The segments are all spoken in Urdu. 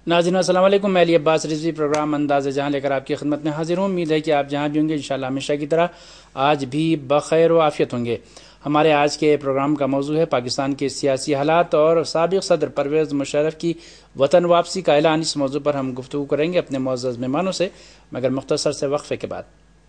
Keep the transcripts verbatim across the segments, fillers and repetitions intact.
ناظرین السلام علیکم، میں علی عباس رضوی پروگرام انداز جہاں لے کر آپ کی خدمت میں حاضر ہوں۔ امید ہے کہ آپ جہاں بھی ہوں گے انشاءاللہ ہمیشہ کی طرح آج بھی بخیر و عافیت ہوں گے۔ ہمارے آج کے پروگرام کا موضوع ہے پاکستان کے سیاسی حالات اور سابق صدر پرویز مشرف کی وطن واپسی کا اعلان۔ اس موضوع پر ہم گفتگو کریں گے اپنے معزز مہمانوں سے، مگر مختصر سے وقفے کے بعد۔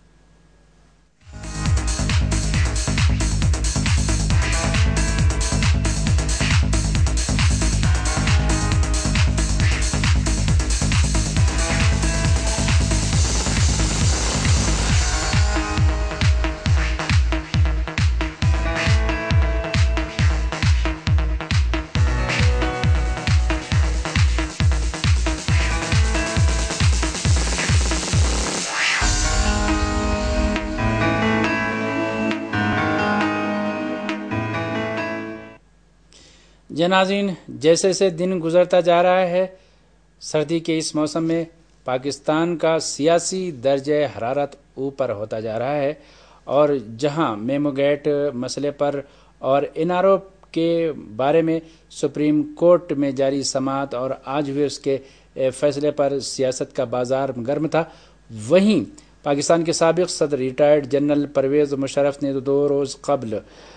جی ناظرین، جیسے سے دن گزرتا جا رہا ہے، سردی کے اس موسم میں پاکستان کا سیاسی درجہ حرارت اوپر ہوتا جا رہا ہے، اور جہاں میمو گیٹ مسئلے پر اور این آر او کے بارے میں سپریم کورٹ میں جاری سماعت اور آج ہوئے اس کے فیصلے پر سیاست کا بازار گرم تھا، وہیں پاکستان کے سابق صدر ریٹائرڈ جنرل پرویز مشرف نے دو روز قبل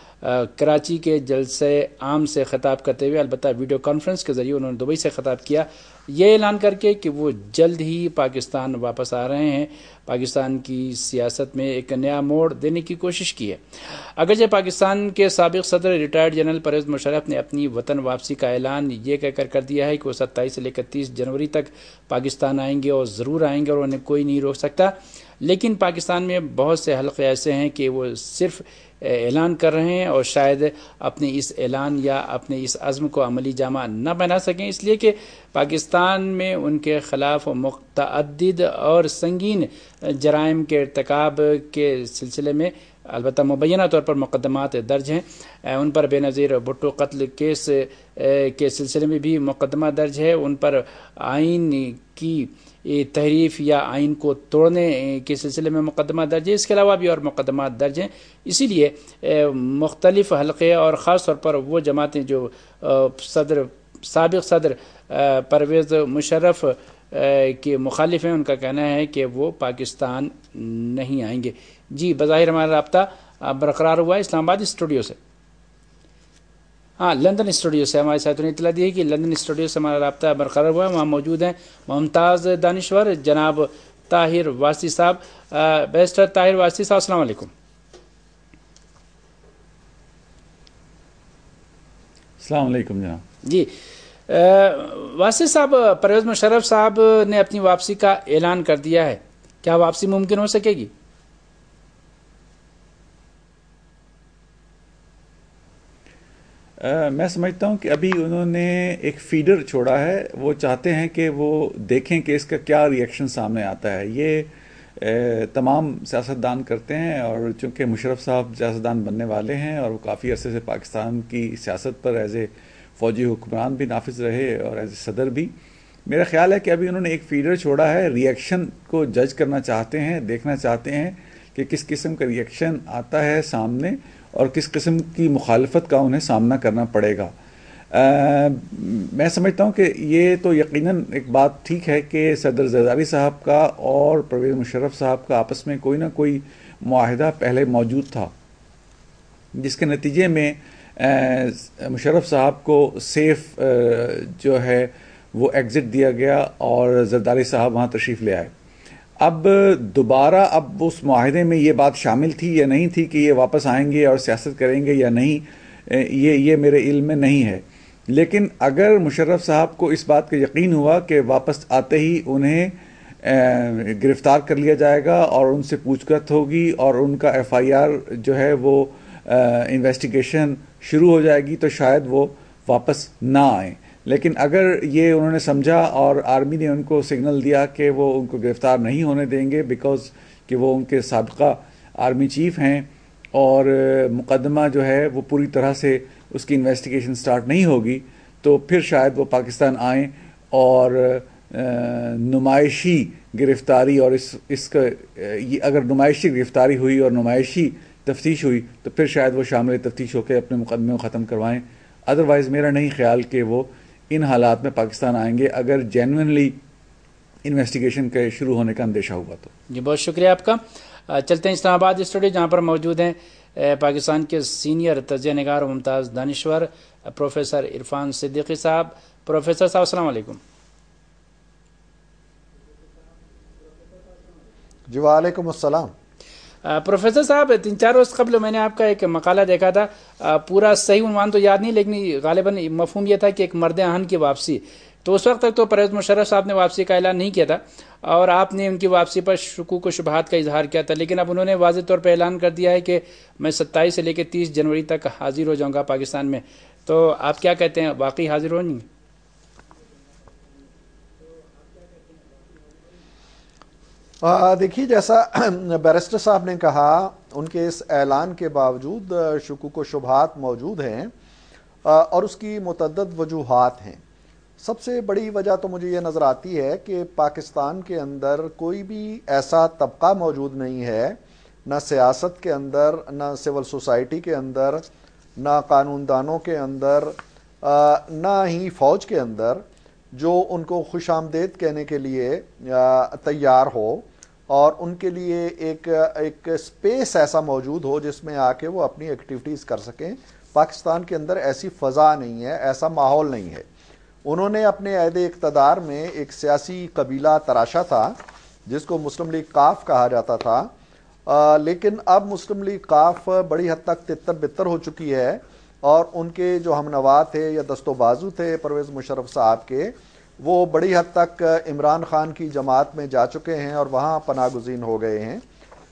کراچی کے جلسے عام سے خطاب کرتے ہوئے، البتہ ویڈیو کانفرنس کے ذریعے انہوں نے دبئی سے خطاب کیا، یہ اعلان کر کے کہ وہ جلد ہی پاکستان واپس آ رہے ہیں۔ پاکستان کی سیاست میں ایک نیا موڑ دینے کی کوشش کی ہے۔ اگرچہ پاکستان کے سابق صدر ریٹائرڈ جنرل پرویز مشرف نے اپنی وطن واپسی کا اعلان یہ کہہ کر کر دیا ہے کہ وہ ستائیس سے لے کر تیس جنوری تک پاکستان آئیں گے اور ضرور آئیں گے اور انہیں کوئی نہیں روک سکتا، لیکن پاکستان میں بہت سے حلقے ایسے ہیں کہ وہ صرف اعلان کر رہے ہیں اور شاید اپنے اس اعلان یا اپنے اس عزم کو عملی جامہ نہ بنا سکیں، اس لیے کہ پاکستان میں ان کے خلاف متعدد اور سنگین جرائم کے ارتکاب کے سلسلے میں البتہ مبینہ طور پر مقدمات درج ہیں۔ ان پر بے نظیر بھٹو قتل کیس کے سلسلے میں بھی مقدمہ درج ہے، ان پر آئین کی تحریف یا آئین کو توڑنے کے سلسلے میں مقدمہ درج ہے، اس کے علاوہ بھی اور مقدمات درج ہیں۔ اسی لیے مختلف حلقے اور خاص طور پر وہ جماعتیں جو صدر سابق صدر پرویز مشرف کے مخالف ہیں، ان کا کہنا ہے کہ وہ پاکستان نہیں آئیں گے۔ جی، بظاہر ہمارا رابطہ برقرار ہوا ہے اسلام آباد اسٹوڈیو سے، ہاں لندن اسٹوڈیو سے ہمارے ساتھ نے اطلاع دی ہے کہ لندن اسٹوڈیو سے ہمارا رابطہ برقرار ہوا ہے۔ وہاں موجود ہیں ممتاز دانشور جناب طاہر واسطی صاحب۔ بیرسٹر طاہر واسطی صاحب، السلام علیکم۔ السلام علیکم جناب۔ جی واسطی صاحب، پرویز مشرف صاحب نے اپنی واپسی کا اعلان کر دیا ہے، کیا واپسی ممکن ہو سکے گی؟ Uh, میں سمجھتا ہوں کہ ابھی انہوں نے ایک فیڈر چھوڑا ہے، وہ چاہتے ہیں کہ وہ دیکھیں کہ اس کا کیا ری ایکشن سامنے آتا ہے۔ یہ uh, تمام سیاستدان کرتے ہیں، اور چونکہ مشرف صاحب سیاستدان بننے والے ہیں اور وہ کافی عرصے سے پاکستان کی سیاست پر ایز اے فوجی حکمران بھی نافذ رہے اور ایز اے صدر بھی، میرا خیال ہے کہ ابھی انہوں نے ایک فیڈر چھوڑا ہے، ری ایکشن کو جج کرنا چاہتے ہیں، دیکھنا چاہتے ہیں کہ کس قسم کا ری ایکشن آتا ہے سامنے اور کس قسم کی مخالفت کا انہیں سامنا کرنا پڑے گا۔ آ, میں سمجھتا ہوں کہ یہ تو یقیناً ایک بات ٹھیک ہے کہ صدر زرداری صاحب کا اور پرویز مشرف صاحب کا آپس میں کوئی نہ کوئی معاہدہ پہلے موجود تھا، جس کے نتیجے میں آ, مشرف صاحب کو سیف آ, جو ہے وہ ایگزٹ دیا گیا اور زرداری صاحب وہاں تشریف لے آئے۔ اب دوبارہ اب اس معاہدے میں یہ بات شامل تھی یا نہیں تھی کہ یہ واپس آئیں گے اور سیاست کریں گے یا نہیں، یہ یہ میرے علم میں نہیں ہے، لیکن اگر مشرف صاحب کو اس بات کا یقین ہوا کہ واپس آتے ہی انہیں گرفتار کر لیا جائے گا اور ان سے پوچھ گچھ ہوگی اور ان کا ایف آئی آر جو ہے وہ انویسٹیگیشن شروع ہو جائے گی، تو شاید وہ واپس نہ آئیں۔ لیکن اگر یہ انہوں نے سمجھا اور آرمی نے ان کو سگنل دیا کہ وہ ان کو گرفتار نہیں ہونے دیں گے بیکاز کہ وہ ان کے سابقہ آرمی چیف ہیں اور مقدمہ جو ہے وہ پوری طرح سے اس کی انویسٹیگیشن سٹارٹ نہیں ہوگی، تو پھر شاید وہ پاکستان آئیں اور نمائشی گرفتاری اور اس اس کا اگر نمائشی گرفتاری ہوئی اور نمائشی تفتیش ہوئی تو پھر شاید وہ شامل تفتیش ہو کے اپنے مقدمے کو ختم کروائیں۔ ادروائز میرا نہیں خیال کہ وہ ان حالات میں پاکستان آئیں گے اگر جینوئنلی انویسٹیگیشن کے شروع ہونے کا اندیشہ ہوا تو. جی بہت شکریہ آپ کا. چلتے ہیں اسلام آباد اسٹوڈیو جہاں پر موجود ہیں پاکستان کے سینئر تجزیہ نگار و ممتاز دانشور پروفیسر عرفان صدیقی صاحب. پروفیسر صاحب السلام علیکم. جی وعلیکم السلام. پروفیسر صاحب تین چار روز قبل میں نے آپ کا ایک مقالہ دیکھا تھا, پورا صحیح عنوان تو یاد نہیں لیکن غالباً مفہوم یہ تھا کہ ایک مرد آہن کی واپسی. تو اس وقت تک تو پرویز مشرف صاحب نے واپسی کا اعلان نہیں کیا تھا اور آپ نے ان کی واپسی پر شکوک و شبہات کا اظہار کیا تھا, لیکن اب انہوں نے واضح طور پر اعلان کر دیا ہے کہ میں ستائیس سے لے کے تیس جنوری تک حاضر ہو جاؤں گا پاکستان میں. تو آپ کیا کہتے ہیں, واقعی حاضر ہو نہیں؟ دیکھیے جیسا بیرسٹر صاحب نے کہا, ان کے اس اعلان کے باوجود شکوک و شبہات موجود ہیں اور اس کی متعدد وجوہات ہیں. سب سے بڑی وجہ تو مجھے یہ نظر آتی ہے کہ پاکستان کے اندر کوئی بھی ایسا طبقہ موجود نہیں ہے, نہ سیاست کے اندر, نہ سول سوسائٹی کے اندر, نہ قانون دانوں کے اندر, نہ ہی فوج کے اندر, جو ان کو خوش آمدید کہنے کے لیے تیار ہو اور ان کے لیے ایک ایک سپیس ایسا موجود ہو جس میں آ کے وہ اپنی ایکٹیویٹیز کر سکیں. پاکستان کے اندر ایسی فضا نہیں ہے, ایسا ماحول نہیں ہے. انہوں نے اپنے عہد اقتدار میں ایک سیاسی قبیلہ تراشا تھا جس کو مسلم لیگ کاف کہا جاتا تھا, آ, لیکن اب مسلم لیگ کاف بڑی حد تک تتر بتر ہو چکی ہے اور ان کے جو ہم نوا تھے یا دست و بازو تھے پرویز مشرف صاحب کے, وہ بڑی حد تک عمران خان کی جماعت میں جا چکے ہیں اور وہاں پناہ گزین ہو گئے ہیں.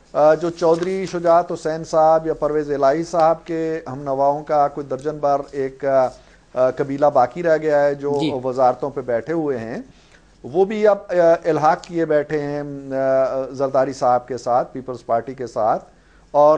جو چودھری شجاعت حسین صاحب یا پرویز الہی صاحب کے ہم نواؤں کا کوئی درجن بار ایک قبیلہ باقی رہ گیا ہے جو جی. وزارتوں پہ بیٹھے ہوئے ہیں, وہ بھی اب الحاق کیے بیٹھے ہیں زرداری صاحب کے ساتھ, پیپلز پارٹی کے ساتھ. اور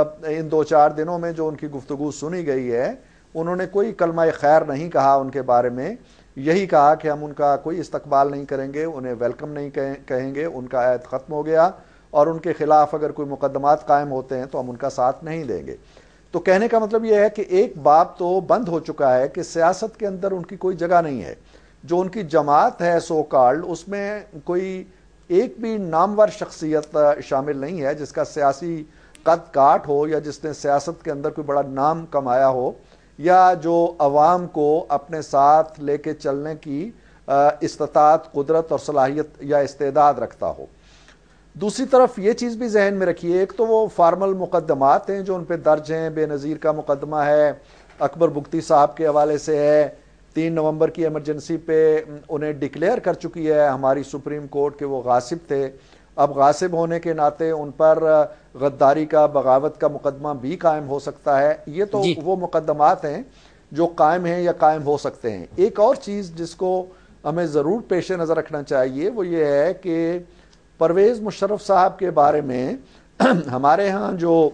ان دو چار دنوں میں جو ان کی گفتگو سنی گئی ہے, انہوں نے کوئی کلمہ خیر نہیں کہا ان کے بارے میں. یہی کہا کہ ہم ان کا کوئی استقبال نہیں کریں گے, انہیں ویلکم نہیں کہیں گے, ان کا عہد ختم ہو گیا اور ان کے خلاف اگر کوئی مقدمات قائم ہوتے ہیں تو ہم ان کا ساتھ نہیں دیں گے. تو کہنے کا مطلب یہ ہے کہ ایک باب تو بند ہو چکا ہے کہ سیاست کے اندر ان کی کوئی جگہ نہیں ہے. جو ان کی جماعت ہے سو کالڈ, اس میں کوئی ایک بھی نامور شخصیت شامل نہیں ہے جس کا سیاسی قد کاٹ ہو یا جس نے سیاست کے اندر کوئی بڑا نام کمایا ہو یا جو عوام کو اپنے ساتھ لے کے چلنے کی استطاعت, قدرت اور صلاحیت یا استعداد رکھتا ہو. دوسری طرف یہ چیز بھی ذہن میں رکھیے, ایک تو وہ فارمل مقدمات ہیں جو ان پہ درج ہیں. بے نظیر کا مقدمہ ہے, اکبر بگٹی صاحب کے حوالے سے ہے, تین نومبر کی ایمرجنسی پہ انہیں ڈکلیئر کر چکی ہے ہماری سپریم کورٹ کہ وہ غاصب تھے. اب غاصب ہونے کے ناطے ان پر غداری کا, بغاوت کا مقدمہ بھی قائم ہو سکتا ہے. یہ تو جی. وہ مقدمات ہیں جو قائم ہیں یا قائم ہو سکتے ہیں. ایک اور چیز جس کو ہمیں ضرور پیش نظر رکھنا چاہیے وہ یہ ہے کہ پرویز مشرف صاحب کے بارے میں ہمارے ہاں جو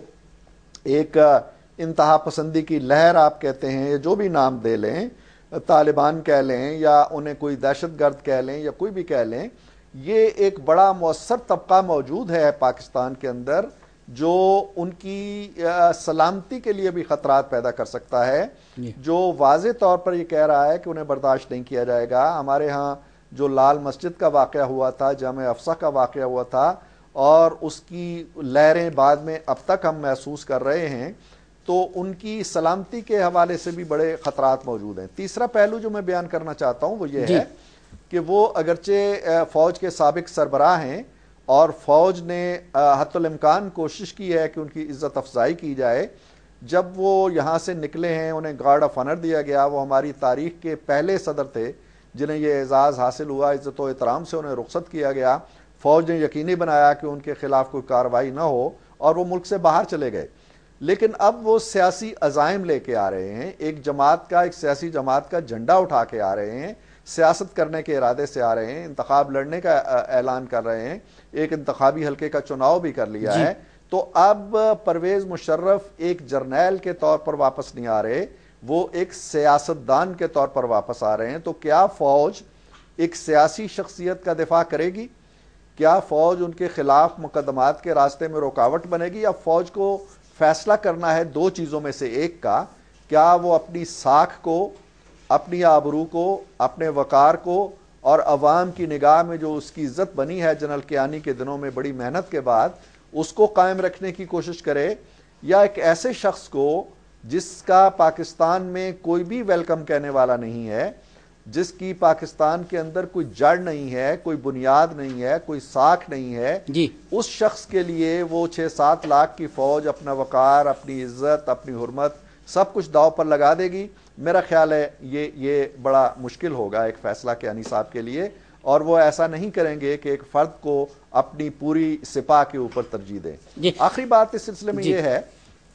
ایک انتہا پسندی کی لہر آپ کہتے ہیں, جو بھی نام دے لیں, طالبان کہہ لیں یا انہیں کوئی دہشت گرد کہہ لیں یا کوئی بھی کہہ لیں, یہ ایک بڑا مؤثر طبقہ موجود ہے پاکستان کے اندر جو ان کی سلامتی کے لیے بھی خطرات پیدا کر سکتا ہے, جو واضح طور پر یہ کہہ رہا ہے کہ انہیں برداشت نہیں کیا جائے گا. ہمارے ہاں جو لال مسجد کا واقعہ ہوا تھا, جامع افسح کا واقعہ ہوا تھا, اور اس کی لہریں بعد میں اب تک ہم محسوس کر رہے ہیں, تو ان کی سلامتی کے حوالے سے بھی بڑے خطرات موجود ہیں. تیسرا پہلو جو میں بیان کرنا چاہتا ہوں وہ یہ جی. ہے کہ وہ اگرچہ فوج کے سابق سربراہ ہیں اور فوج نے حتی الامکان کوشش کی ہے کہ ان کی عزت افزائی کی جائے. جب وہ یہاں سے نکلے ہیں, انہیں گارڈ آف آنر دیا گیا, وہ ہماری تاریخ کے پہلے صدر تھے جنہیں یہ اعزاز حاصل ہوا, عزت و احترام سے انہیں رخصت کیا گیا. فوج نے یقینی بنایا کہ ان کے خلاف کوئی کارروائی نہ ہو اور وہ ملک سے باہر چلے گئے. لیکن اب وہ سیاسی عزائم لے کے آ رہے ہیں, ایک جماعت کا, ایک سیاسی جماعت کا جھنڈا اٹھا کے آ رہے ہیں, سیاست کرنے کے ارادے سے آ رہے ہیں, انتخاب لڑنے کا اعلان کر رہے ہیں, ایک انتخابی حلقے کا چناؤ بھی کر لیا جی. ہے. تو اب پرویز مشرف ایک جرنیل کے طور پر واپس نہیں آ رہے, وہ ایک سیاستدان کے طور پر واپس آ رہے ہیں. تو کیا فوج ایک سیاسی شخصیت کا دفاع کرے گی؟ کیا فوج ان کے خلاف مقدمات کے راستے میں رکاوٹ بنے گی؟ یا فوج کو فیصلہ کرنا ہے دو چیزوں میں سے ایک کا, کیا وہ اپنی ساکھ کو اپنی آبرو کو، اپنے وقار کو اور عوام کی نگاہ میں جو اس کی عزت بنی ہے جنرل کیانی کے دنوں میں بڑی محنت کے بعد، اس کو قائم رکھنے کی کوشش کرے، یا ایک ایسے شخص کو جس کا پاکستان میں کوئی بھی ویلکم کہنے والا نہیں ہے، جس کی پاکستان کے اندر کوئی جڑ نہیں ہے، کوئی بنیاد نہیں ہے، کوئی ساکھ نہیں ہے، جی اس شخص کے لیے وہ چھ سات لاکھ کی فوج اپنا وقار، اپنی عزت، اپنی حرمت سب کچھ داؤ پر لگا دے گی؟ میرا خیال ہے یہ یہ بڑا مشکل ہوگا ایک فیصلہ کیانی صاحب کے لیے، اور وہ ایسا نہیں کریں گے کہ ایک فرد کو اپنی پوری سپاہ کے اوپر ترجیح دیں۔ جی آخری بات اس سلسلے میں جی یہ ہے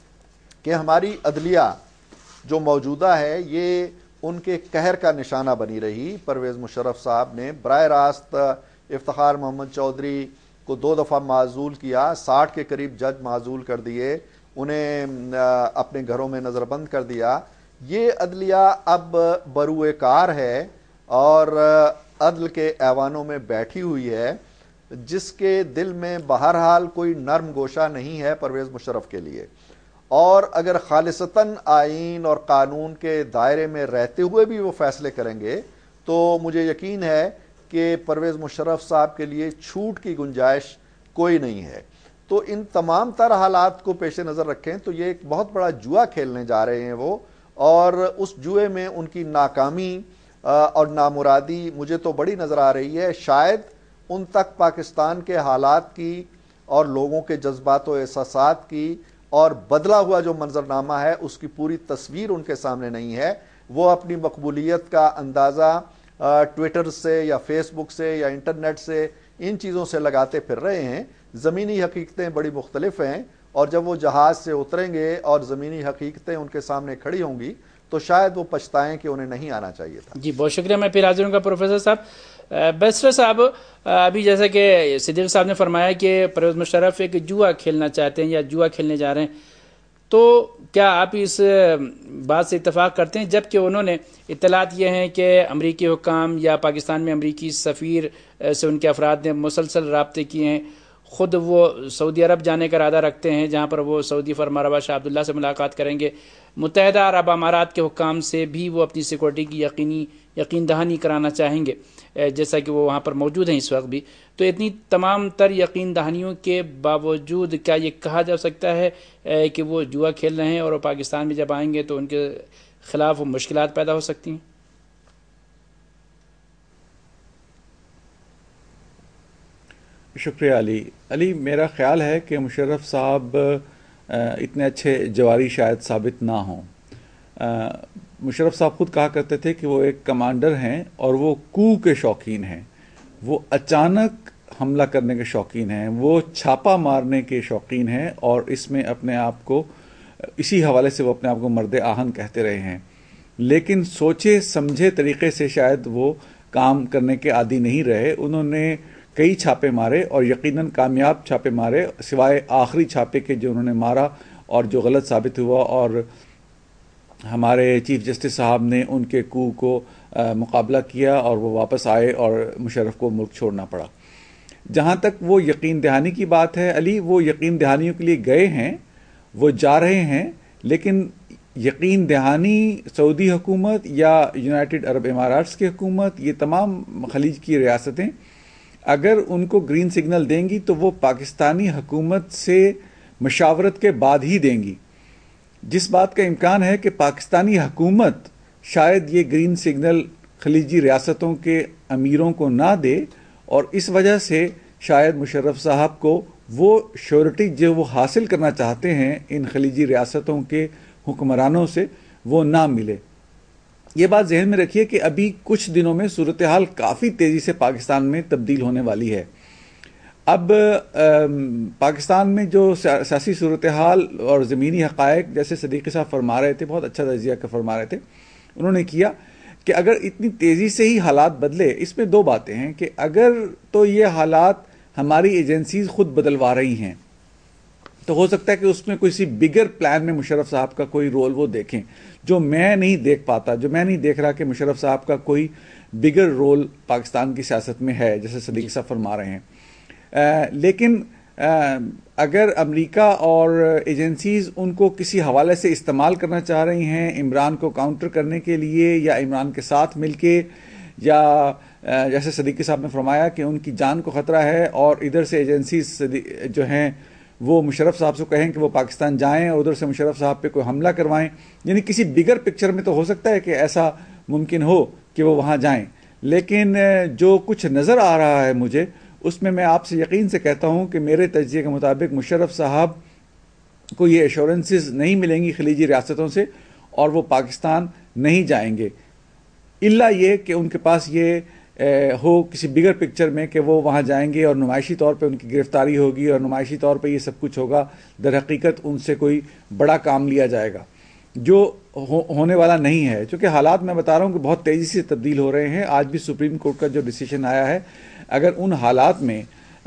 کہ ہماری عدلیہ جو موجودہ ہے یہ ان کے قہر کا نشانہ بنی رہی۔ پرویز مشرف صاحب نے براہ راست افتخار محمد چودھری کو دو دفعہ معزول کیا، ساٹھ کے قریب جج معزول کر دیے، انہیں اپنے گھروں میں نظر بند کر دیا۔ یہ عدلیہ اب بروئے کار ہے اور عدل کے ایوانوں میں بیٹھی ہوئی ہے، جس کے دل میں بہرحال کوئی نرم گوشہ نہیں ہے پرویز مشرف کے لیے، اور اگر خالصتاً آئین اور قانون کے دائرے میں رہتے ہوئے بھی وہ فیصلے کریں گے تو مجھے یقین ہے کہ پرویز مشرف صاحب کے لیے چھوٹ کی گنجائش کوئی نہیں ہے۔ تو ان تمام تر حالات کو پیش نظر رکھیں تو یہ ایک بہت بڑا جوا کھیلنے جا رہے ہیں وہ، اور اس جوئے میں ان کی ناکامی اور نامرادی مجھے تو بڑی نظر آ رہی ہے۔ شاید ان تک پاکستان کے حالات کی اور لوگوں کے جذبات و احساسات کی اور بدلا ہوا جو منظرنامہ ہے اس کی پوری تصویر ان کے سامنے نہیں ہے۔ وہ اپنی مقبولیت کا اندازہ ٹویٹر سے یا فیس بک سے یا انٹرنیٹ سے ان چیزوں سے لگاتے پھر رہے ہیں۔ زمینی حقیقتیں بڑی مختلف ہیں، اور جب وہ جہاز سے اتریں گے اور زمینی حقیقتیں ان کے سامنے کھڑی ہوں گی تو شاید وہ پچھتائیں کہ انہیں نہیں آنا چاہیے تھا۔ جی بہت شکریہ، میں پھر حاضر ہوں گا پروفیسر صاحب۔ بیسٹر صاحب، ابھی جیسا کہ صدیق صاحب نے فرمایا کہ پرویز مشرف ایک جوا کھیلنا چاہتے ہیں یا جوا کھیلنے جا رہے ہیں، تو کیا آپ اس بات سے اتفاق کرتے ہیں جب کہ انہوں نے اطلاعات یہ ہیں کہ امریکی حکام یا پاکستان میں امریکی سفیر سے ان کے افراد نے مسلسل رابطے کیے ہیں، خود وہ سعودی عرب جانے کا ارادہ رکھتے ہیں جہاں پر وہ سعودی فرمانروا شاہ عبداللہ سے ملاقات کریں گے، متحدہ عرب امارات کے حکام سے بھی وہ اپنی سیکورٹی کی یقینی یقین دہانی کرانا چاہیں گے جیسا کہ وہ وہاں پر موجود ہیں اس وقت بھی۔ تو اتنی تمام تر یقین دہانیوں کے باوجود کیا یہ کہا جا سکتا ہے کہ وہ جوا کھیل رہے ہیں اور وہ پاکستان میں جب آئیں گے تو ان کے خلاف مشکلات پیدا ہو سکتی ہیں؟ شکریہ علی علی میرا خیال ہے کہ مشرف صاحب اتنے اچھے جواری شاید ثابت نہ ہوں۔ مشرف صاحب خود کہا کرتے تھے کہ وہ ایک کمانڈر ہیں اور وہ کو کے شوقین ہیں، وہ اچانک حملہ کرنے کے شوقین ہیں، وہ چھاپا مارنے کے شوقین ہیں، اور اس میں اپنے آپ کو اسی حوالے سے وہ اپنے آپ کو مرد آہن کہتے رہے ہیں، لیکن سوچے سمجھے طریقے سے شاید وہ کام کرنے کے عادی نہیں رہے۔ انہوں نے کئی چھاپے مارے اور یقیناً کامیاب چھاپے مارے، سوائے آخری چھاپے کے جو انہوں نے مارا اور جو غلط ثابت ہوا، اور ہمارے چیف جسٹس صاحب نے ان کے کو کو مقابلہ کیا اور وہ واپس آئے اور مشرف کو ملک چھوڑنا پڑا۔ جہاں تک وہ یقین دہانی کی بات ہے علی، وہ یقین دہانیوں کے لیے گئے ہیں، وہ جا رہے ہیں، لیکن یقین دہانی سعودی حکومت یا یونائٹڈ عرب اماراتس کی حکومت، یہ تمام خلیج کی ریاستیں اگر ان کو گرین سگنل دیں گی تو وہ پاکستانی حکومت سے مشاورت کے بعد ہی دیں گی۔ جس بات کا امکان ہے کہ پاکستانی حکومت شاید یہ گرین سگنل خلیجی ریاستوں کے امیروں کو نہ دے، اور اس وجہ سے شاید مشرف صاحب کو وہ شیورٹی جو وہ حاصل کرنا چاہتے ہیں ان خلیجی ریاستوں کے حکمرانوں سے وہ نہ ملے۔ یہ بات ذہن میں رکھیے کہ ابھی کچھ دنوں میں صورتحال کافی تیزی سے پاکستان میں تبدیل ہونے والی ہے۔ اب پاکستان میں جو سیاسی صورتحال اور زمینی حقائق، جیسے صدیقی صاحب فرما رہے تھے، بہت اچھا تجزیہ فرما رہے تھے، انہوں نے کیا کہ اگر اتنی تیزی سے ہی حالات بدلے، اس میں دو باتیں ہیں کہ اگر تو یہ حالات ہماری ایجنسیز خود بدلوا رہی ہیں تو ہو سکتا ہے کہ اس میں کوئی بگر پلان میں مشرف صاحب کا کوئی رول وہ دیکھیں، جو میں نہیں دیکھ پاتا، جو میں نہیں دیکھ رہا کہ مشرف صاحب کا کوئی بگر رول پاکستان کی سیاست میں ہے، جیسے صدیق صاحب فرما رہے ہیں۔ لیکن اگر امریکہ اور ایجنسیز ان کو کسی حوالے سے استعمال کرنا چاہ رہی ہیں عمران کو کاؤنٹر کرنے کے لیے یا عمران کے ساتھ مل کے، یا جیسے صدیقی صاحب نے فرمایا کہ ان کی جان کو خطرہ ہے اور ادھر سے ایجنسیز جو ہیں وہ مشرف صاحب سے کہیں کہ وہ پاکستان جائیں اور ادھر سے مشرف صاحب پہ کوئی حملہ کروائیں، یعنی کسی بگر پکچر میں تو ہو سکتا ہے کہ ایسا ممکن ہو کہ وہ وہاں جائیں، لیکن جو کچھ نظر آ رہا ہے مجھے اس میں میں آپ سے یقین سے کہتا ہوں کہ میرے تجزیے کے مطابق مشرف صاحب کو یہ ایشورنسز نہیں ملیں گی خلیجی ریاستوں سے اور وہ پاکستان نہیں جائیں گے، الا یہ کہ ان کے پاس یہ ہو کسی بگر پکچر میں کہ وہ وہاں جائیں گے اور نمائشی طور پہ ان کی گرفتاری ہوگی اور نمائشی طور پہ یہ سب کچھ ہوگا، در حقیقت ان سے کوئی بڑا کام لیا جائے گا جو ہونے والا نہیں ہے، چونکہ حالات میں بتا رہا ہوں کہ بہت تیزی سے تبدیل ہو رہے ہیں۔ آج بھی سپریم کورٹ کا جو ڈیسیشن آیا ہے، اگر ان حالات میں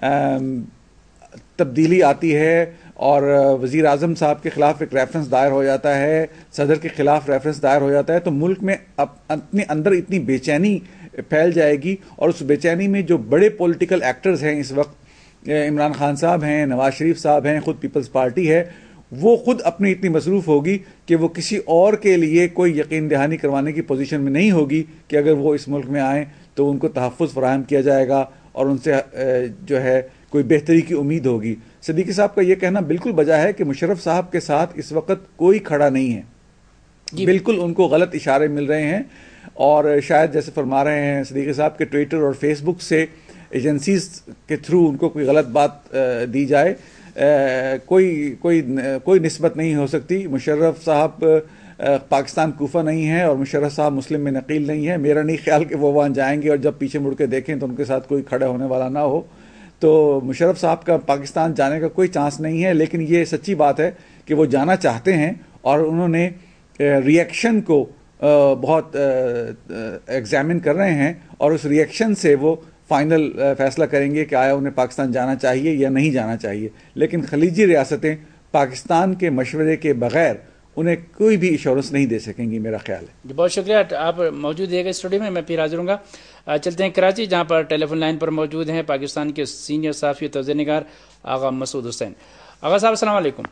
تبدیلی آتی ہے اور وزیر اعظم صاحب کے خلاف ایک ریفرنس دائر ہو جاتا ہے، صدر کے خلاف ریفرنس دائر ہو جاتا ہے، تو ملک میں اپنے اندر اتنی بے چینی پھیل جائے گی، اور اس بے چینی میں جو بڑے پولیٹیکل ایکٹرز ہیں اس وقت، عمران خان صاحب ہیں، نواز شریف صاحب ہیں، خود پیپلز پارٹی ہے، وہ خود اپنی اتنی مصروف ہوگی کہ وہ کسی اور کے لیے کوئی یقین دہانی کروانے کی پوزیشن میں نہیں ہوگی کہ اگر وہ اس ملک میں آئیں تو ان کو تحفظ فراہم کیا جائے گا اور ان سے جو ہے کوئی بہتری کی امید ہوگی۔ صدیقی صاحب کا یہ کہنا بالکل بجا ہے کہ مشرف صاحب کے ساتھ اس وقت کوئی کھڑا نہیں ہے، جی بالکل ان کو غلط اشارے مل رہے ہیں، اور شاید جیسے فرما رہے ہیں صدیقی صاحب کے ٹویٹر اور فیس بک سے ایجنسیز کے تھرو ان کو کوئی غلط بات دی جائے، کوئی کوئی کوئی نسبت نہیں ہو سکتی۔ مشرف صاحب پاکستان کوفہ نہیں ہے اور مشرف صاحب مسلم میں نقیل نہیں ہے، میرا نہیں خیال کہ وہ وہاں جائیں گے اور جب پیچھے مڑ کے دیکھیں تو ان کے ساتھ کوئی کھڑا ہونے والا نہ ہو، تو مشرف صاحب کا پاکستان جانے کا کوئی چانس نہیں ہے، لیکن یہ سچی بات ہے کہ وہ جانا چاہتے ہیں اور انہوں نے ری ایکشن کو بہت ایگزامن کر رہے ہیں اور اس ری ایکشن سے وہ فائنل فیصلہ کریں گے کہ آیا انہیں پاکستان جانا چاہیے یا نہیں جانا چاہیے، لیکن خلیجی ریاستیں پاکستان کے مشورے کے بغیر انہیں کوئی بھی ایشورنس نہیں دے سکیں گی، میرا خیال ہے۔ جی بہت شکریہ، آپ موجود ہے اسٹوڈیو میں، میں پھر حاضر ہوں گا۔ چلتے ہیں کراچی، جہاں پر ٹیلی فون لائن پر موجود ہیں پاکستان کے سینئر صحافی توجہ نگار آغا مسعود حسین۔ آغا صاحب السلام علیکم۔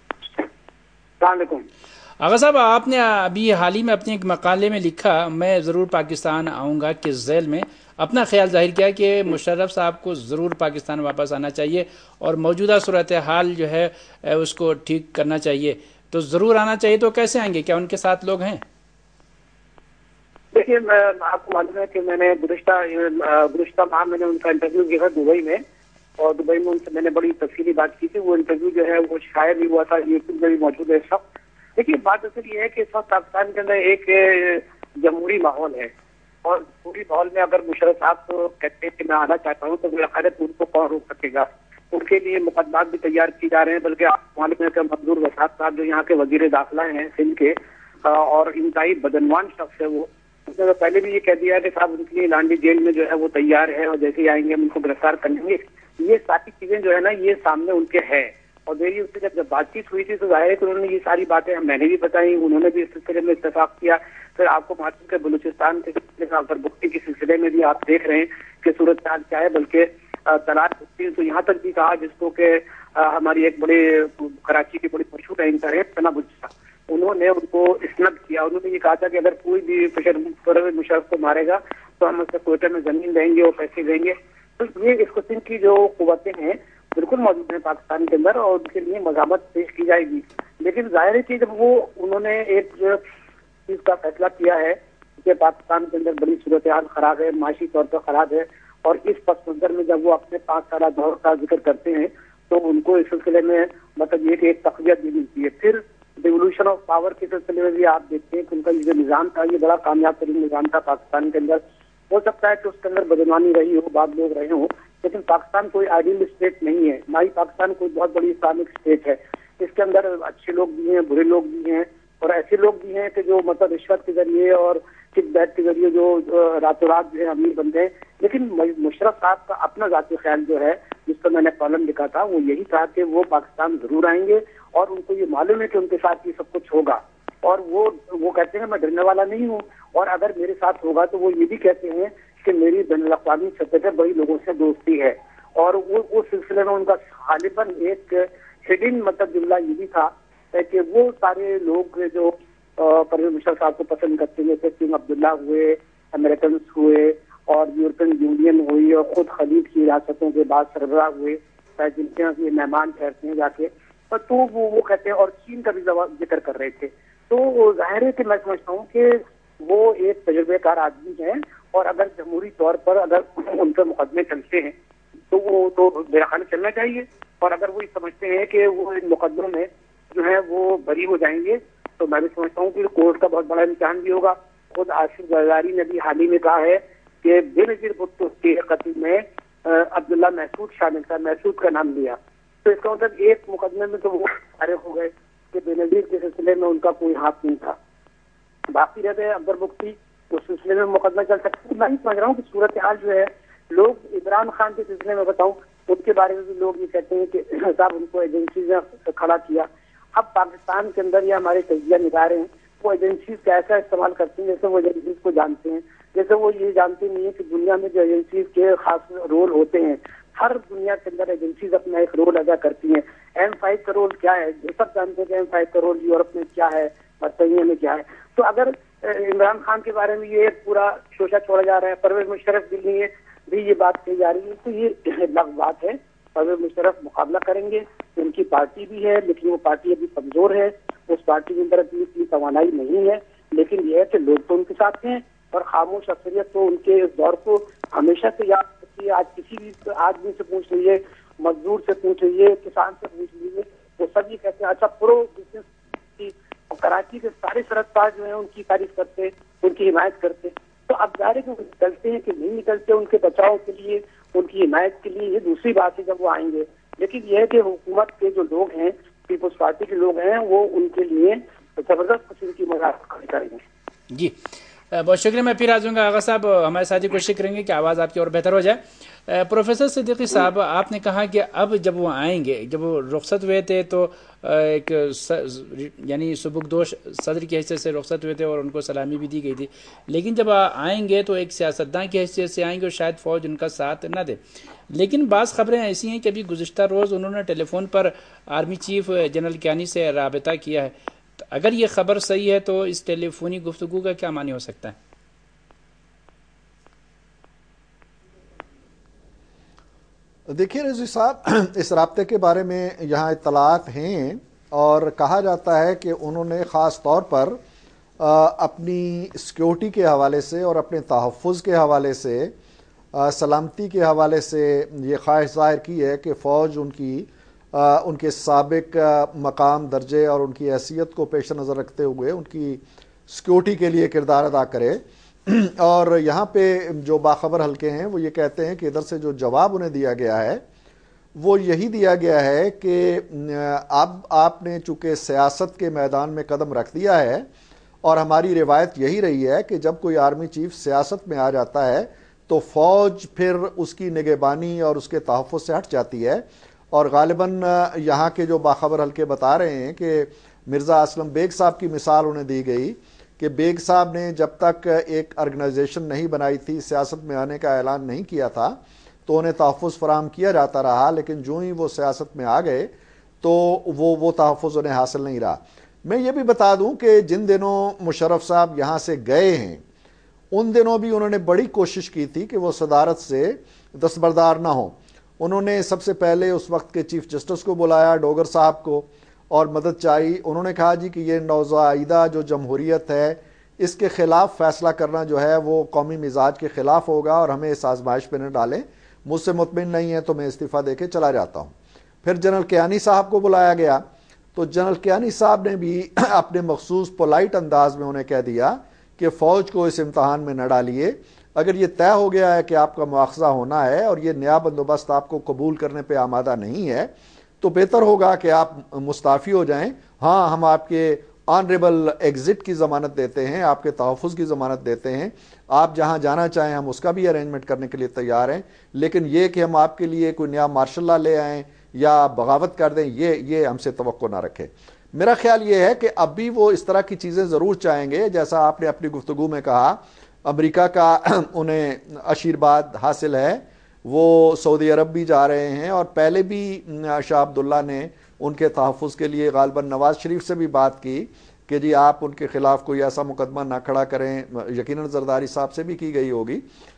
السلام علیکم۔ آغا صاحب، آپ نے ابھی حال ہی میں اپنے ایک مقالے میں لکھا میں ضرور پاکستان آؤں گا کے ذیل میں اپنا خیال ظاہر کیا کہ مشرف صاحب کو ضرور پاکستان واپس آنا چاہیے اور موجودہ صورتحال جو ہے اس کو ٹھیک کرنا چاہیے، تو ضرور آنا چاہیے، تو کیسے آئیں گے؟ کیا ان کے ساتھ لوگ ہیں؟ دیکھیے، آپ کو معلوم ہے کہ میں نے گزشتہ گزشتہ ماہ میں نے ان کا انٹرویو کیا دبئی میں، اور دبئی میں ان سے میں نے بڑی تفصیلی بات کی تھی۔ وہ انٹرویو جو ہے وہ شائع بھی ہوا تھا، یوٹیوب میں بھی موجود ہے اس وقت۔ دیکھیے، بات اصل یہ ہے کہ اس وقت پاکستان کے اندر ایک جمہوری ماحول ہے، اور پوری ماحول میں اگر مشرف صاحب کو کہتے ہیں کہ میں آنا چاہتا ہوں تو بالآخرت ان کو کون روک سکے گا؟ ان کے لیے مقدمات بھی تیار کی جا رہے ہیں، بلکہ آپ معلوم ہے کہ منظور وسعت صاحب جو یہاں کے وزیر داخلہ ہیں سندھ کے اور انتہائی بدعنوان شخص ہے، وہ اس نے پہلے بھی یہ کہہ دیا ہے کہ صاحب ان کے لیے لانڈی جیل میں جو ہے وہ تیار ہے اور جیسے ہی آئیں گے ہم ان کو گرفتار کر لیں گے۔ یہ ساری چیزیں جو ہے نا یہ سامنے ان کے ہے، اور میری اس سے جب جب بات چیت ہوئی تھی تو ظاہر ہے کہ انہوں نے یہ ساری باتیں میں نے بھی بتائی، انہوں نے بھی اس سلسلے میں اتفاق کیا۔ پھر آپ کو معلوم ہے کہ بلوچستان کے سلسلے میں اکبر بگٹی کے سلسلے میں بھی آپ دیکھ رہے ہیں کہ صورتحال کیا ہے، بلکہ طلال بگٹی تو یہاں تک بھی کہا جس کو کہ ہماری ایک بڑے کراچی کی بڑی مشہور اینکر ہے ثنا بجا، انہوں نے ان کو اسناد کیا، انہوں نے یہ کہا تھا کہ اگر کوئی بھی پرویز مشرف کو مارے گا تو ہم اسے کوئٹہ میں زمین دیں گے اور پیسے دیں گے۔ تو یہ اس قسم کی جو قوتیں ہیں بالکل موجود ہیں پاکستان کے اندر اور ان کے لیے مذمت پیش کی جائے گی، لیکن ظاہر ہے کہ جب وہ انہوں نے ایک چیز کا فیصلہ کیا ہے کہ پاکستان کے اندر بڑی صورتحال خراب ہے، معاشی طور پر خراب ہے، اور اس پس منظر میں جب وہ اپنے پانچ سالہ دور کا ذکر کرتے ہیں تو ان کو اس سلسلے میں مطلب یہ کہ ایک تقویت بھی ملتی ہے۔ پھر ڈیولوشن آف پاور کے سلسلے میں بھی آپ دیکھتے ہیں کہ ان کا یہ جو نظام تھا یہ بڑا کامیاب ترین نظام تھا پاکستان کے اندر۔ ہو سکتا ہے کہ اس کے اندر بدعنوانی رہی ہو، بعض لوگ رہے ہوں، لیکن پاکستان کوئی آئیڈیل اسٹیٹ نہیں ہے، نہ ہی پاکستان کوئی بہت بڑی اسلامک اسٹیٹ ہے۔ اس کے اندر اچھے لوگ بھی ہیں، برے لوگ بھی ہیں، اور ایسے لوگ بھی ہیں کہ جو مطلب رشوت کے ذریعے اور کک بیک کے ذریعے جو راتوں رات جو ہے امیر بنتے ہیں۔ لیکن مشرف صاحب کا اپنا ذاتی خیال جو ہے جس پر میں نے کالم لکھا تھا وہ یہی تھا کہ وہ پاکستان ضرور آئیں گے، اور ان کو یہ معلوم ہے کہ ان کے ساتھ یہ سب کچھ ہوگا، اور وہ وہ کہتے ہیں میں ڈرنے والا نہیں ہوں، اور اگر میرے ساتھ ہوگا تو وہ یہ بھی کہتے ہیں کہ میری بین الاقوامی سطح پہ بڑی لوگوں سے دوستی ہے، اور وہ اس سلسلے میں ان کا غالباً ایک ہڈن مطلب جملہ یہ بھی تھا کہ وہ سارے لوگ جو پرویز مشرف صاحب کو پسند کرتے ہیں، جیسے کنگ عبداللہ ہوئے، امریکنس ہوئے اور یورپین یونین ہوئی اور خود خلیج کی ریاستوں کے بعد سربراہ ہوئے جن کے یہاں یہ مہمان ٹھہرتے ہیں جا کے، تو وہ وہ کہتے ہیں، اور چین کا بھی ذکر کر رہے تھے. تو ظاہر ہے کہ میں سمجھتا ہوں کہ وہ ایک تجربے کار آدمی ہیں، اور اگر جمہوری طور پر اگر ان کے مقدمے چلتے ہیں تو وہ تو میرا خیال چلنا چاہیے، اور اگر وہ سمجھتے ہیں کہ وہ ان مقدموں میں جو ہے وہ بری ہو جائیں گے تو میں بھی سمجھتا ہوں کہ کورٹ کا بہت بڑا امتحان بھی ہوگا. خود آصف زرداری نے بھی حال ہی میں کہا ہے کہ بے نظیر بھٹو کے قتل میں عبداللہ محسود شامل تھا، محسود کا نام لیا، تو اس کا مطلب ایک مقدمے میں تو وہ فارغ ہو گئے کہ بے نظیر کے سلسلے میں ان کا کوئی ہاتھ نہیں تھا. باقی رہ گئے اکبر مفتی، اس سلسلے میں مقدمہ چل سکتا ہے. میں نہیں سمجھ رہا ہوں کہ صورتحال جو ہے، لوگ عمران خان کے سلسلے میں بتاؤں ان کے بارے میں بھی لوگ یہ کہتے ہیں کہ صاحب ان کو ایجنسیز نے کھڑا کیا. اب پاکستان کے اندر یا ہمارے تجزیہ نگار ہیں وہ ایجنسیز کا ایسا استعمال کرتے ہیں جیسے وہ ایجنسیز کو جانتے ہیں، جیسے وہ یہ جانتے نہیں ہیں کہ دنیا میں جو ایجنسیز کے خاص رول ہوتے ہیں، ہر دنیا کے اندر ایجنسیز اپنا ایک رول ادا کرتی ہیں. ایم فائیو کا رول کیا ہے، یہ سب جانتے ہیں کہ ایم فائیو کا رول یورپ میں کیا ہے، برطانیہ میں کیا ہے. تو اگر عمران خان کے بارے میں یہ پورا شوشہ چھوڑا جا رہا ہے، پرویز مشرف کے لیے بھی یہ بات کہی جا رہی ہے، تو یہ لغو بات ہے. پرویز مشرف مقابلہ کریں گے، ان کی پارٹی بھی ہے لیکن وہ پارٹی ابھی کمزور ہے، اس پارٹی کے اندر ابھی اتنی توانائی نہیں ہے، لیکن یہ ہے کہ لوگ تو ان کے ساتھ ہیں، اور خاموش اکثریت تو ان کے اس دور کو ہمیشہ سے یاد کرتی ہے. آج کسی بھی آدمی سے پوچھ لیجیے، مزدور سے پوچھ لیجیے، کسان سے پوچھ لیجیے، وہ سب یہ کہتے ہیں اچھا پرو بزنس کی. کراچی کے سارے سرحد پار جو ہیں ان کی تعریف کرتے، ان کی حمایت کرتے. تو اب ظاہر ہے کہ وہ نکلتے ہیں کہ نہیں نکلتے ان کے بچاؤ کے لیے، ان کی حمایت کے لیے، یہ دوسری بات ہے جب وہ آئیں گے. لیکن یہ ہے کہ حکومت کے جو لوگ ہیں، پیپلز پارٹی کے لوگ ہیں، وہ ان کے لیے زبردست قسم کی مداخلت کریں گے. جی بہت شکریہ. میں پھر آ جاؤں گا. آغا صاحب ہمارے ساتھی کوشش کریں گے کہ آواز آپ کی اور بہتر ہو جائے. پروفیسر صدیقی صاحب، آپ نے کہا کہ اب جب وہ آئیں گے، جب وہ رخصت ہوئے تھے تو ایک یعنی سبکدوش صدر کی حیثیت سے رخصت ہوئے تھے اور ان کو سلامی بھی دی گئی تھی، لیکن جب آئیں گے تو ایک سیاستداں کی حیثیت سے آئیں گے اور شاید فوج ان کا ساتھ نہ دے. لیکن بعض خبریں ایسی ہیں کہ ابھی گزشتہ روز انہوں نے ٹیلی فون پر آرمی چیف جنرل کیانی سے رابطہ کیا ہے. اگر یہ خبر صحیح ہے تو اس ٹیلی فونی گفتگو کا کیا معنی ہو سکتا ہے؟ دیکھیے رضوی صاحب، اس رابطے کے بارے میں یہاں اطلاعات ہیں، اور کہا جاتا ہے کہ انہوں نے خاص طور پر اپنی سیکیورٹی کے حوالے سے اور اپنے تحفظ کے حوالے سے، سلامتی کے حوالے سے یہ خواہش ظاہر کی ہے کہ فوج ان کی ان کے سابق مقام، درجے اور ان کی حیثیت کو پیش نظر رکھتے ہوئے ان کی سیکیورٹی کے لیے کردار ادا کرے. اور یہاں پہ جو باخبر حلقے ہیں وہ یہ کہتے ہیں کہ ادھر سے جو جواب انہیں دیا گیا ہے وہ یہی دیا گیا ہے کہ اب آپ نے چونکہ سیاست کے میدان میں قدم رکھ دیا ہے، اور ہماری روایت یہی رہی ہے کہ جب کوئی آرمی چیف سیاست میں آ جاتا ہے تو فوج پھر اس کی نگہبانی اور اس کے تحفظ سے ہٹ جاتی ہے. اور غالباً یہاں کے جو باخبر حلقے بتا رہے ہیں کہ مرزا اسلم بیگ صاحب کی مثال انہیں دی گئی کہ بیگ صاحب نے جب تک ایک آرگنائزیشن نہیں بنائی تھی، سیاست میں آنے کا اعلان نہیں کیا تھا، تو انہیں تحفظ فراہم کیا جاتا رہا، لیکن جو ہی وہ سیاست میں آ گئے تو وہ وہ تحفظ انہیں حاصل نہیں رہا. میں یہ بھی بتا دوں کہ جن دنوں مشرف صاحب یہاں سے گئے ہیں ان دنوں بھی انہوں نے بڑی کوشش کی تھی کہ وہ صدارت سے دستبردار نہ ہوں. انہوں نے سب سے پہلے اس وقت کے چیف جسٹس کو بلایا، ڈوگر صاحب کو، اور مدد چاہی. انہوں نے کہا جی کہ یہ نوزائیدہ جو جمہوریت ہے اس کے خلاف فیصلہ کرنا جو ہے وہ قومی مزاج کے خلاف ہوگا اور ہمیں اس آزمائش پہ نہ ڈالیں، مجھ سے مطمئن نہیں ہے تو میں استعفیٰ دے کے چلا جاتا ہوں. پھر جنرل کیانی صاحب کو بلایا گیا تو جنرل کیانی صاحب نے بھی اپنے مخصوص پولائٹ انداز میں انہیں کہہ دیا کہ فوج کو اس امتحان میں نہ ڈالیے. اگر یہ طے ہو گیا ہے کہ آپ کا مواخذہ ہونا ہے اور یہ نیا بندوبست آپ کو قبول کرنے پہ آمادہ نہیں ہے تو بہتر ہوگا کہ آپ مستعفی ہو جائیں. ہاں، ہم آپ کے آنریبل ایگزٹ کی ضمانت دیتے ہیں، آپ کے تحفظ کی ضمانت دیتے ہیں، آپ جہاں جانا چاہیں ہم اس کا بھی ارینجمنٹ کرنے کے لیے تیار ہیں، لیکن یہ کہ ہم آپ کے لیے کوئی نیا مارشل لا لے آئیں یا بغاوت کر دیں، یہ یہ ہم سے توقع نہ رکھیں. میرا خیال یہ ہے کہ اب بھی وہ اس طرح کی چیزیں ضرور چاہیں گے. جیسا آپ نے اپنی گفتگو میں کہا، امریکہ کا انہیں آشیرواد حاصل ہے، وہ سعودی عرب بھی جا رہے ہیں، اور پہلے بھی شاہ عبداللہ نے ان کے تحفظ کے لیے غالباً نواز شریف سے بھی بات کی کہ جی آپ ان کے خلاف کوئی ایسا مقدمہ نہ کھڑا کریں، یقیناً زرداری صاحب سے بھی کی گئی ہوگی۔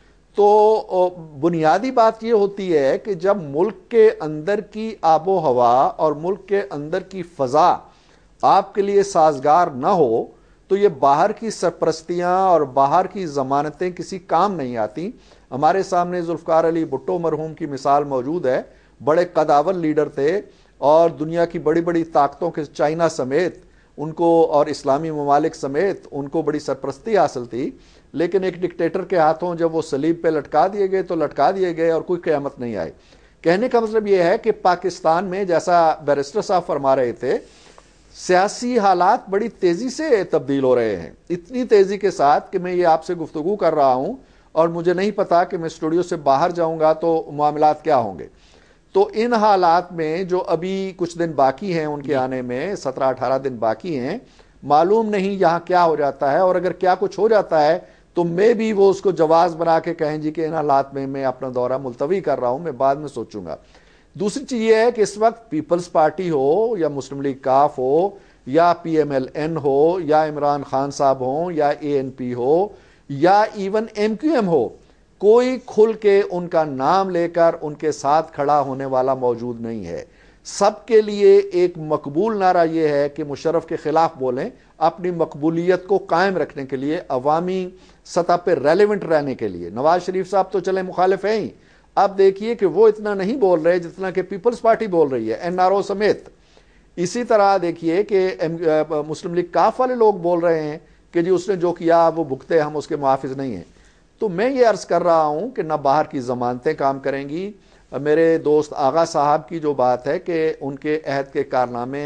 تو بنیادی بات یہ ہوتی ہے کہ جب ملک کے اندر کی آب و ہوا اور ملک کے اندر کی فضا آپ کے لیے سازگار نہ ہو تو یہ باہر کی سرپرستیاں اور باہر کی ضمانتیں کسی کام نہیں آتی۔ ہمارے سامنے ذوالفقار علی بھٹو مرحوم کی مثال موجود ہے، بڑے قداور لیڈر تھے اور دنیا کی بڑی بڑی طاقتوں کے چائنا سمیت ان کو اور اسلامی ممالک سمیت ان کو بڑی سرپرستی حاصل تھی، لیکن ایک ڈکٹیٹر کے ہاتھوں جب وہ صلیب پہ لٹکا دیے گئے تو لٹکا دیے گئے اور کوئی قیامت نہیں آئی۔ کہنے کا مطلب یہ ہے کہ پاکستان میں جیسا بیرسٹر صاحب فرما رہے تھے، سیاسی حالات بڑی تیزی سے تبدیل ہو رہے ہیں، اتنی تیزی کے ساتھ کہ میں یہ آپ سے گفتگو کر رہا ہوں اور مجھے نہیں پتا کہ میں اسٹوڈیو سے باہر جاؤں گا تو معاملات کیا ہوں گے۔ تو ان حالات میں جو ابھی کچھ دن باقی ہیں ان کے آنے میں، سترہ اٹھارہ دن باقی ہیں، معلوم نہیں یہاں کیا ہو جاتا ہے، اور اگر کیا کچھ ہو جاتا ہے تو میں بھی وہ اس کو جواز بنا کے کہیں جی کہ ان حالات میں میں اپنا دورہ ملتوی کر رہا ہوں، میں بعد میں سوچوں گا۔ دوسری چیز یہ ہے کہ اس وقت پیپلز پارٹی ہو یا مسلم لیگ کاف ہو یا پی ایم ایل این ہو یا عمران خان صاحب ہوں یا اے این پی ہو یا ایون ایم کیو ایم ہو، کوئی کھل کے ان کا نام لے کر ان کے ساتھ کھڑا ہونے والا موجود نہیں ہے۔ سب کے لیے ایک مقبول نعرہ یہ ہے کہ مشرف کے خلاف بولیں، اپنی مقبولیت کو قائم رکھنے کے لیے، عوامی سطح پہ ریلیونٹ رہنے کے لیے۔ نواز شریف صاحب تو چلے مخالف ہیں ہی، اب دیکھیے کہ وہ اتنا نہیں بول رہے جتنا کہ پیپلز پارٹی بول رہی ہے، این آر او سمیت۔ اسی طرح دیکھیے کہ مسلم لیگ کاف والے لوگ بول رہے ہیں کہ جی اس نے جو کیا وہ بھگتے، ہم اس کے محافظ نہیں ہیں۔ تو میں یہ عرض کر رہا ہوں کہ نہ باہر کی ضمانتیں کام کریں گی۔ میرے دوست آغا صاحب کی جو بات ہے کہ ان کے عہد کے کارنامے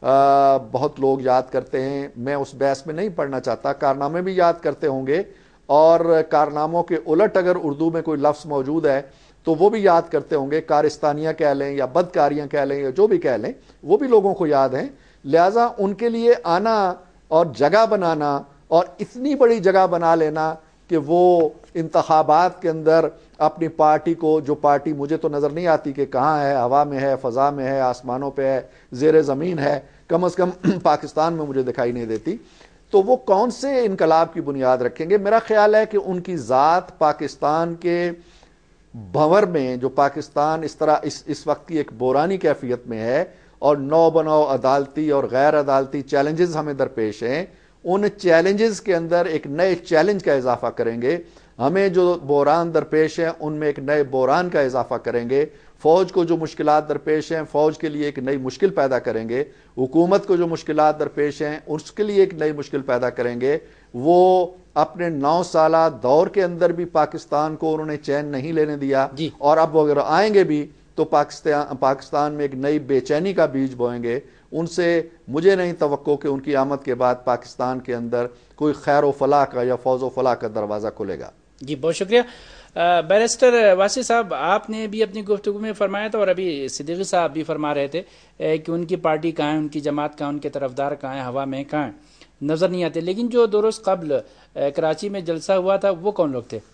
بہت لوگ یاد کرتے ہیں، میں اس بحث میں نہیں پڑھنا چاہتا، کارنامے بھی یاد کرتے ہوں گے، اور کارناموں کے الٹ اگر اردو میں کوئی لفظ موجود ہے تو وہ بھی یاد کرتے ہوں گے، کارستانیاں کہہ لیں یا بدکاریاں کہہ لیں یا جو بھی کہہ لیں، وہ بھی لوگوں کو یاد ہیں۔ لہٰذا ان کے لیے آنا اور جگہ بنانا اور اتنی بڑی جگہ بنا لینا کہ وہ انتخابات کے اندر اپنی پارٹی کو، جو پارٹی مجھے تو نظر نہیں آتی کہ کہاں ہے، ہوا میں ہے، فضا میں ہے، آسمانوں پہ ہے، زیر زمین ہے، کم از کم پاکستان میں مجھے دکھائی نہیں دیتی، تو وہ کون سے انقلاب کی بنیاد رکھیں گے؟ میرا خیال ہے کہ ان کی ذات پاکستان کے بھنور میں، جو پاکستان اس طرح اس اس وقت کی ایک بحرانی کیفیت میں ہے اور نو بنو عدالتی اور غیر عدالتی چیلنجز ہمیں درپیش ہیں، ان چیلنجز کے اندر ایک نئے چیلنج کا اضافہ کریں گے۔ ہمیں جو بحران درپیش ہیں ان میں ایک نئے بحران کا اضافہ کریں گے۔ فوج کو جو مشکلات درپیش ہیں فوج کے لیے ایک نئی مشکل پیدا کریں گے۔ حکومت کو جو مشکلات درپیش ہیں اس کے لیے ایک نئی مشکل پیدا کریں گے۔ وہ اپنے نو سالہ دور کے اندر بھی پاکستان کو انہوں نے چین نہیں لینے دیا، جی۔ اور اب اگر آئیں گے بھی تو پاکستان پاکستان میں ایک نئی بے چینی کا بیج بوئیں گے۔ ان سے مجھے نہیں توقع کہ ان کی آمد کے بعد پاکستان کے اندر کوئی خیر و فلاح کا یا فوز و فلاح کا دروازہ کھلے گا۔ جی بہت شکریہ۔ بیرسٹر واسی صاحب، آپ نے بھی اپنی گفتگو میں فرمایا تھا اور ابھی صدیقی صاحب بھی فرما رہے تھے کہ ان کی پارٹی کہاں ہے، ان کی جماعت کہاں، ان کے طرفدار کہاں ہیں، ہوا میں کہاں ہیں، نظر نہیں آتے، لیکن جو دو روز قبل کراچی میں جلسہ ہوا تھا وہ کون لوگ تھے؟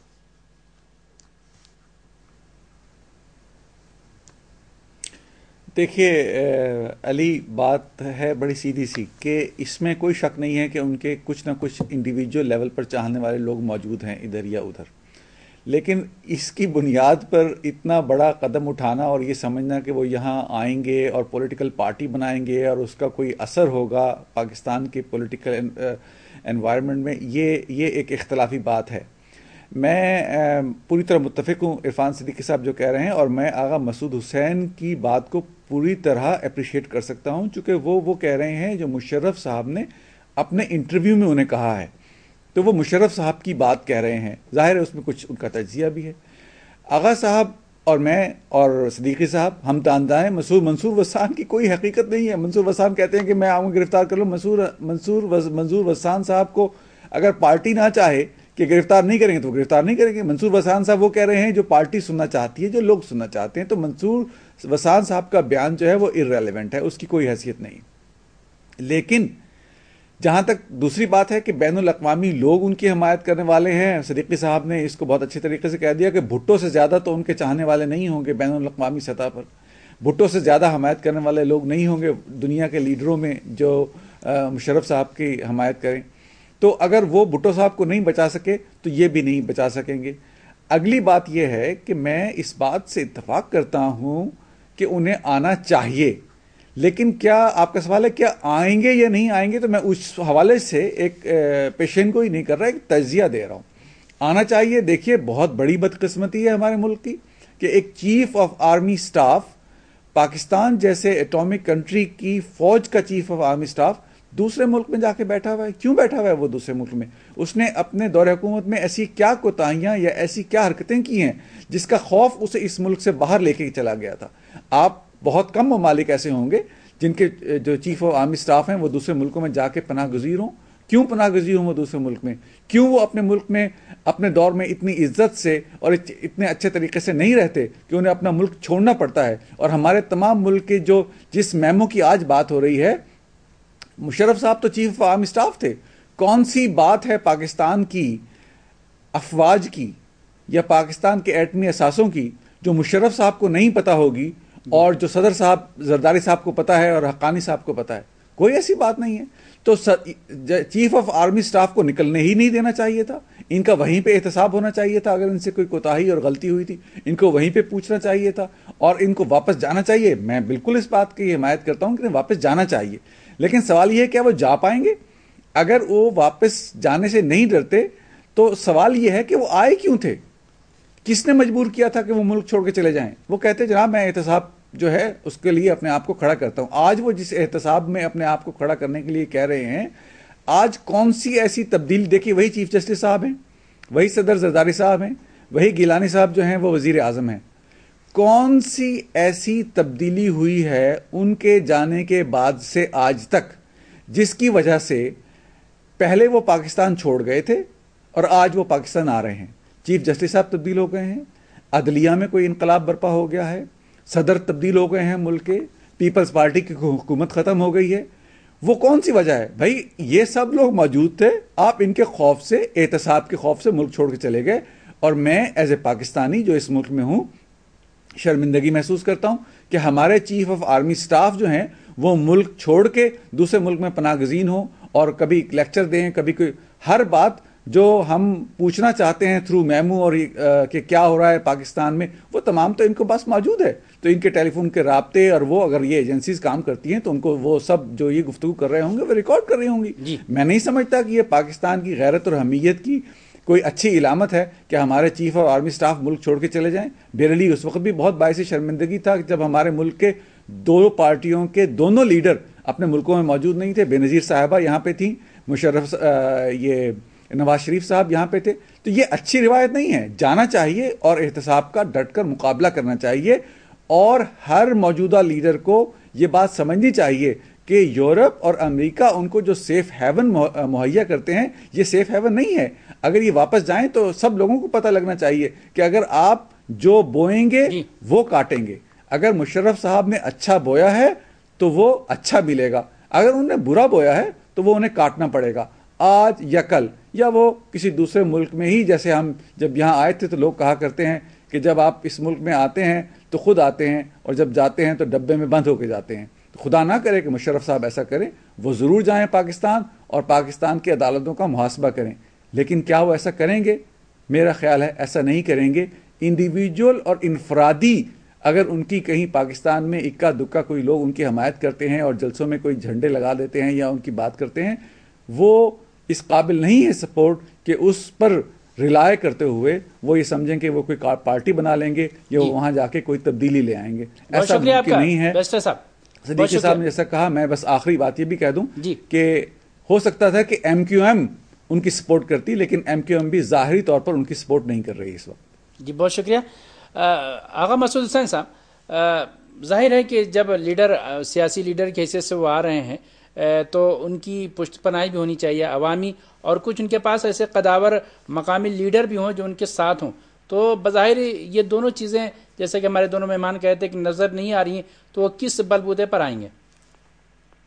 دیکھیے علی، بات ہے بڑی سیدھی سی کہ اس میں کوئی شک نہیں ہے کہ ان کے کچھ نہ کچھ انڈیویجول لیول پر چاہنے والے لوگ موجود ہیں ادھر یا ادھر، لیکن اس کی بنیاد پر اتنا بڑا قدم اٹھانا اور یہ سمجھنا کہ وہ یہاں آئیں گے اور پولیٹیکل پارٹی بنائیں گے اور اس کا کوئی اثر ہوگا پاکستان کے پولیٹیکل انوائرمنٹ میں، یہ یہ ایک اختلافی بات ہے۔ میں پوری طرح متفق ہوں عرفان صدیقی صاحب جو کہہ رہے ہیں، اور میں آغا مسعود حسین کی بات کو پوری طرح اپریشیٹ کر سکتا ہوں، چونکہ وہ وہ کہہ رہے ہیں جو مشرف صاحب نے اپنے انٹرویو میں انہیں کہا ہے، تو وہ مشرف صاحب کی بات کہہ رہے ہیں، ظاہر ہے اس میں کچھ ان کا تجزیہ بھی ہے۔ آغا صاحب اور میں اور صدیقی صاحب ہم تاندائیں منصور منصور وسان کی کوئی حقیقت نہیں ہے۔ منصور وسان کہتے ہیں کہ میں آؤں گرفتار کر لوں، منصور منصور منصور وسان صاحب کو اگر پارٹی نہ چاہے کہ گرفتار نہیں کریں گے تو وہ گرفتار نہیں کریں گے۔ منصور وسان صاحب وہ کہہ رہے ہیں جو پارٹی سننا چاہتی ہے، جو لوگ سننا چاہتے ہیں، تو منصور وسان صاحب کا بیان جو ہے وہ ارریلیونٹ ہے، اس کی کوئی حیثیت نہیں۔ لیکن جہاں تک دوسری بات ہے کہ بین الاقوامی لوگ ان کی حمایت کرنے والے ہیں، صدیقی صاحب نے اس کو بہت اچھی طریقے سے کہہ دیا کہ بھٹو سے زیادہ تو ان کے چاہنے والے نہیں ہوں گے بین الاقوامی سطح پر، بھٹو سے زیادہ حمایت کرنے والے لوگ نہیں ہوں گے دنیا کے لیڈروں میں جو مشرف صاحب کی حمایت کریں. تو اگر وہ بھٹو صاحب کو نہیں بچا سکے تو یہ بھی نہیں بچا سکیں گے. اگلی بات یہ ہے کہ میں اس بات سے اتفاق کرتا ہوں کہ انہیں آنا چاہیے، لیکن کیا آپ کا سوال ہے کیا آئیں گے یا نہیں آئیں گے، تو میں اس حوالے سے ایک پیشین گوئی نہیں کر رہا، ایک تجزیہ دے رہا ہوں. آنا چاہیے. دیکھیے بہت بڑی بدقسمتی ہے ہمارے ملک کی کہ ایک chief of army staff, Pakistan جیسے ایٹامک کنٹری کی فوج کا چیف آف آرمی سٹاف دوسرے ملک میں جا کے بیٹھا ہوا ہے. کیوں بیٹھا ہوا ہے وہ دوسرے ملک میں؟ اس نے اپنے دور حکومت میں ایسی کیا کوتاہیاں یا ایسی کیا حرکتیں کی ہیں جس کا خوف اسے اس ملک سے باہر لے کے چلا گیا تھا؟ آپ بہت کم ممالک ایسے ہوں گے جن کے جو چیف آف آرمی سٹاف ہیں وہ دوسرے ملکوں میں جا کے پناہ گزیر ہوں. کیوں پناہ گزیر ہوں وہ دوسرے ملک میں؟ کیوں وہ اپنے ملک میں اپنے دور میں اتنی عزت سے اور اتنے اچھے طریقے سے نہیں رہتے کہ انہیں اپنا ملک چھوڑنا پڑتا ہے؟ اور ہمارے تمام ملک کے جو جس میمو کی آج بات ہو رہی ہے، مشرف صاحب تو چیف آف آرمی سٹاف تھے. کون سی بات ہے پاکستان کی افواج کی یا پاکستان کے ایٹمی اثاثوں کی جو مشرف صاحب کو نہیں پتا ہوگی اور جو صدر صاحب زرداری صاحب کو پتا ہے اور حقانی صاحب کو پتا ہے؟ کوئی ایسی بات نہیں ہے. تو چیف آف آرمی سٹاف کو نکلنے ہی نہیں دینا چاہیے تھا. ان کا وہیں پہ احتساب ہونا چاہیے تھا. اگر ان سے کوئی کوتاہی اور غلطی ہوئی تھی ان کو وہیں پہ پوچھنا چاہیے تھا اور ان کو واپس جانا چاہیے. میں بالکل اس بات کی حمایت کرتا ہوں کہ واپس جانا چاہیے، لیکن سوال یہ ہے کیا وہ جا پائیں گے؟ اگر وہ واپس جانے سے نہیں ڈرتے تو سوال یہ ہے کہ وہ آئے کیوں تھے؟ کس نے مجبور کیا تھا کہ وہ ملک چھوڑ کے چلے جائیں؟ وہ کہتے جناب میں احتساب جو ہے اس کے لیے اپنے آپ کو کھڑا کرتا ہوں. آج وہ جس احتساب میں اپنے آپ کو کھڑا کرنے کے لیے کہہ رہے ہیں، آج کون سی ایسی تبدیلی دیکھیے؟ وہی چیف جسٹس صاحب ہیں، وہی صدر زرداری صاحب ہیں، وہی گیلانی صاحب جو ہیں وہ وزیر اعظم ہیں. کون سی ایسی تبدیلی ہوئی ہے ان کے جانے کے بعد سے آج تک جس کی وجہ سے پہلے وہ پاکستان چھوڑ گئے تھے اور آج وہ پاکستان آ رہے ہیں؟ چیف جسٹس صاحب تبدیل ہو گئے ہیں، عدلیہ میں کوئی انقلاب برپا ہو گیا ہے، صدر تبدیل ہو گئے ہیں ملک کے، پیپلز پارٹی کی حکومت ختم ہو گئی ہے. وہ کون سی وجہ ہے؟ بھائی یہ سب لوگ موجود تھے، آپ ان کے خوف سے، احتساب کے خوف سے ملک چھوڑ کے چلے گئے. اور میں ایز اے پاکستانی جو اس ملک میں ہوں شرمندگی محسوس کرتا ہوں کہ ہمارے چیف آف آرمی سٹاف جو ہیں وہ ملک چھوڑ کے دوسرے ملک میں پناہ گزین ہوں اور کبھی لیکچر دیں، کبھی کوئی ہر بات جو ہم پوچھنا چاہتے ہیں تھرو میمو اور کہ کیا ہو رہا ہے پاکستان میں، وہ تمام تو ان کو بس موجود ہے. تو ان کے ٹیلی فون کے رابطے اور وہ اگر یہ ایجنسیز کام کرتی ہیں تو ان کو وہ سب جو یہ گفتگو کر رہے ہوں گے وہ ریکارڈ کر رہی ہوں گی. میں نہیں سمجھتا کہ یہ پاکستان کی غیرت اور حمیت کی کوئی اچھی علامت ہے کہ ہمارے چیف آف آرمی سٹاف ملک چھوڑ کے چلے جائیں. میرے لیے اس وقت بھی بہت باعث شرمندگی تھا جب ہمارے ملک کے دو پارٹیوں کے دونوں لیڈر اپنے ملکوں میں موجود نہیں تھے. بے نظیر صاحبہ یہاں پہ تھیں، مشرف یہ نواز شریف صاحب یہاں پہ تھے. تو یہ اچھی روایت نہیں ہے. جانا چاہیے اور احتساب کا ڈٹ کر مقابلہ کرنا چاہیے. اور ہر موجودہ لیڈر کو یہ بات سمجھنی چاہیے کہ یورپ اور امریکہ ان کو جو سیف ہیون مہیا کرتے ہیں یہ سیف ہیون نہیں ہے. اگر یہ واپس جائیں تو سب لوگوں کو پتہ لگنا چاہیے کہ اگر آپ جو بوئیں گے وہ کاٹیں گے. اگر مشرف صاحب نے اچھا بویا ہے تو وہ اچھا ملے گا، اگر انہوں نے برا بویا ہے تو وہ انہیں کاٹنا پڑے گا آج یا کل، یا وہ کسی دوسرے ملک میں ہی. جیسے ہم جب یہاں آئے تھے تو لوگ کہا کرتے ہیں کہ جب آپ اس ملک میں آتے ہیں تو خود آتے ہیں اور جب جاتے ہیں تو ڈبے میں بند ہو کے جاتے ہیں. تو خدا نہ کرے کہ مشرف صاحب ایسا کریں. وہ ضرور جائیں پاکستان اور پاکستان کی عدالتوں کا محاسبہ کریں، لیکن کیا وہ ایسا کریں گے؟ میرا خیال ہے ایسا نہیں کریں گے. انڈیویجول اور انفرادی اگر ان کی کہیں پاکستان میں اکا دکا کوئی لوگ ان کی حمایت کرتے ہیں اور جلسوں میں کوئی جھنڈے لگا دیتے ہیں یا ان کی بات کرتے ہیں، وہ اس قابل نہیں ہے سپورٹ کہ اس پر ریلائے کرتے ہوئے وہ یہ سمجھیں کہ وہ کوئی پارٹی بنا لیں گے یا وہ وہاں جا کے کوئی تبدیلی لے آئیں گے. ایسا ممکن نہیں ہے. صدیقی صاحب نے جیسا کہا، میں بس آخری بات یہ بھی کہہ دوں کہ ہو سکتا تھا کہ ایم کیو ایم ان کی سپورٹ کرتی، لیکن ایم کیو ایم بھی ظاہری طور پر ان کی سپورٹ نہیں کر رہی اس وقت. جی بہت شکریہ. آغا مسعود حسین صاحب، ظاہر ہے کہ جب لیڈر سیاسی لیڈر کی حیثیت سے وہ آ رہے ہیں تو ان کی پشت پناہی بھی ہونی چاہیے عوامی، اور کچھ ان کے پاس ایسے قداور مقامی لیڈر بھی ہوں جو ان کے ساتھ ہوں. تو بظاہر یہ دونوں چیزیں جیسے کہ ہمارے دونوں مہمان کہتے ہیں کہ نظر نہیں آ رہی ہیں، تو وہ کس بلبوتے پر آئیں گے؟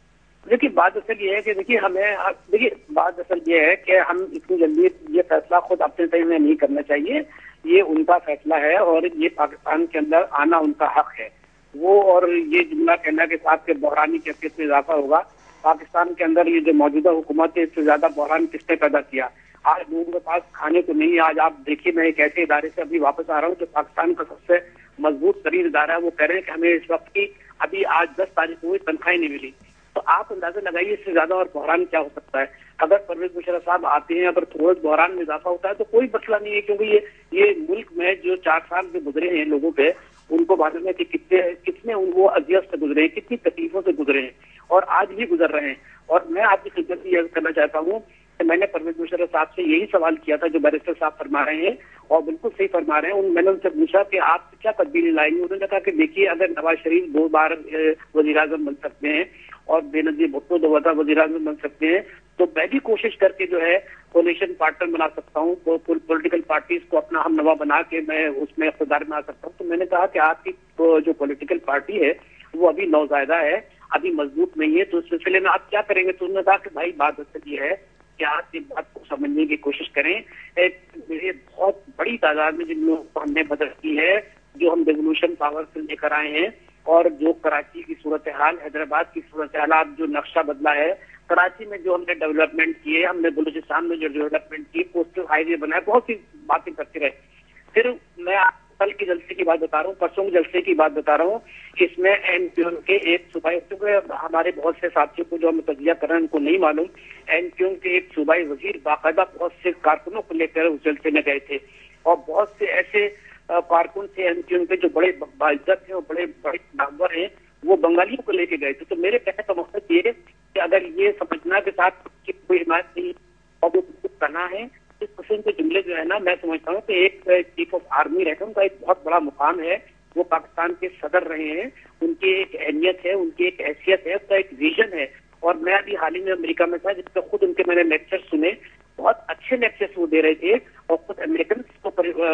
دیکھیے بات اصل یہ ہے کہ دیکھیے ہمیں دیکھیے بات اصل یہ ہے کہ ہم اتنی جلدی یہ فیصلہ خود اپنے ٹائم میں نہیں کرنا چاہیے. یہ ان کا فیصلہ ہے اور یہ پاکستان کے اندر آنا ان کا حق ہے. وہ اور یہ جملہ کہنا کہ صاحب کے بحرانی کیفیت میں اضافہ ہوگا. پاکستان کے اندر یہ جو موجودہ حکومت ہے اس سے زیادہ بحران کس نے پیدا کیا؟ آج لوگوں کے پاس کھانے کو نہیں. آج آپ دیکھیے میں ایک ایسے ادارے سے ابھی واپس آ رہا ہوں جو پاکستان کا سب سے مضبوط ترین ادارہ ہے. وہ کہہ رہے ہیں کہ ہمیں اس وقت کی ابھی آج دس تاریخ کو تنخواہیں نہیں ملی. تو آپ اندازہ لگائیے اس سے زیادہ اور بحران کیا ہو سکتا ہے. اگر پرویز مشرف صاحب آتے ہیں اگر تھوڑا بحران میں اضافہ ہوتا ہے تو کوئی مسئلہ نہیں ہے, کیونکہ یہ یہ ملک میں جو چار سال سے گزرے ہیں لوگوں پہ ان کو معلوم ہے کہ کتنے کتنے ان کو اذیت سے گزرے ہیں, کتنی تکلیفوں سے گزرے ہیں اور آج بھی گزر رہے ہیں. اور میں آپ کی خدمت یہ کرنا چاہتا ہوں کہ میں نے پرویز مشرف صاحب سے یہی سوال کیا تھا جو بیرسٹر صاحب فرما رہے ہیں اور بالکل صحیح فرما رہے ہیں. میں نے ان سے پوچھا کہ آپ کیا تبدیلی لائیں گے. انہوں نے کہا کہ دیکھیے اگر نواز شریف دو بار وزیر اعظم بن سکتے ہیں اور بے نظیر بھٹو دوبارہ وزیر اعظم بن سکتے ہیں تو میں بھی کوشش کر کے جو ہے کولیشن پارٹنر بنا سکتا ہوں, پولیٹیکل پارٹیز کو اپنا ہم نوا بنا کے میں اس میں اقتدار میں آ سکتا ہوں. تو میں نے کہا کہ آپ کی جو پولیٹیکل پارٹی ہے وہ ابھی نوزائیدہ ہے, ابھی مضبوط نہیں ہے, تو اس سلسلے میں آپ کیا کریں گے. تو انہوں نے کہا کہ بھائی بات اصل یہ ہے کہ آپ اس بات کو سمجھنے کی کوشش کریں. ایک میرے بہت بڑی تعداد میں جن لوگوں کو ہم نے مدد کی ہے جو ہم ریولیوشن پاور سے لے کر آئے ہیں اور جو کراچی کی صورتحال, حیدرآباد کی صورتحال جو نقشہ بدلا ہے, کراچی میں جو ہم نے ڈیولپمنٹ کیے, ہم نے بلوچستان میں جو ڈیولپمنٹ کی, کوسٹل ہائی وے بنایا, بہت سی باتیں کرتے رہے. پھر میں کل کے جلسے کی بات بتا رہا ہوں, پرسوں کے جلسے کی بات بتا رہا ہوں کہ اس میں این کیو ایم کے ایک صوبائی, کیونکہ ہمارے بہت سے ساتھیوں کو جو ہم تجزیہ کر رہے ہیں ان کو نہیں معلوم, این کیو ایم کے ایک صوبائی وزیر باقاعدہ بہت سے کارکنوں کو لے کر اس جلسے میں گئے تھے اور بہت سے ایسے کارکن تھے این کیو ایم کے جو بڑے باعزت ہیں اور بڑے بڑے نامور ہیں, وہ بنگالیوں کو لے کے گئے تھے. تو میرے کہنے کا مقصد یہ ہے کہ اگر یہ سمجھنا کے ساتھ کوئی حمایت نہیں اور وہ کرنا ہے, اس قسم کے جملے جو ہے نا میں سمجھتا ہوں کہ ایک چیف آف آرمی رہتا ان کا ایک بہت بڑا مقام ہے, وہ پاکستان کے صدر رہے ہیں, ان کی ایک اہمیت ہے, ان کی ایک حیثیت ہے, اس کا ایک ویژن ہے. اور میں ابھی حال ہی میں امریکہ میں تھا جس پہ خود ان کے میں نے لیکچر سنے, بہت اچھے لیکچرز وہ دے رہے تھے اور خود امریکن کو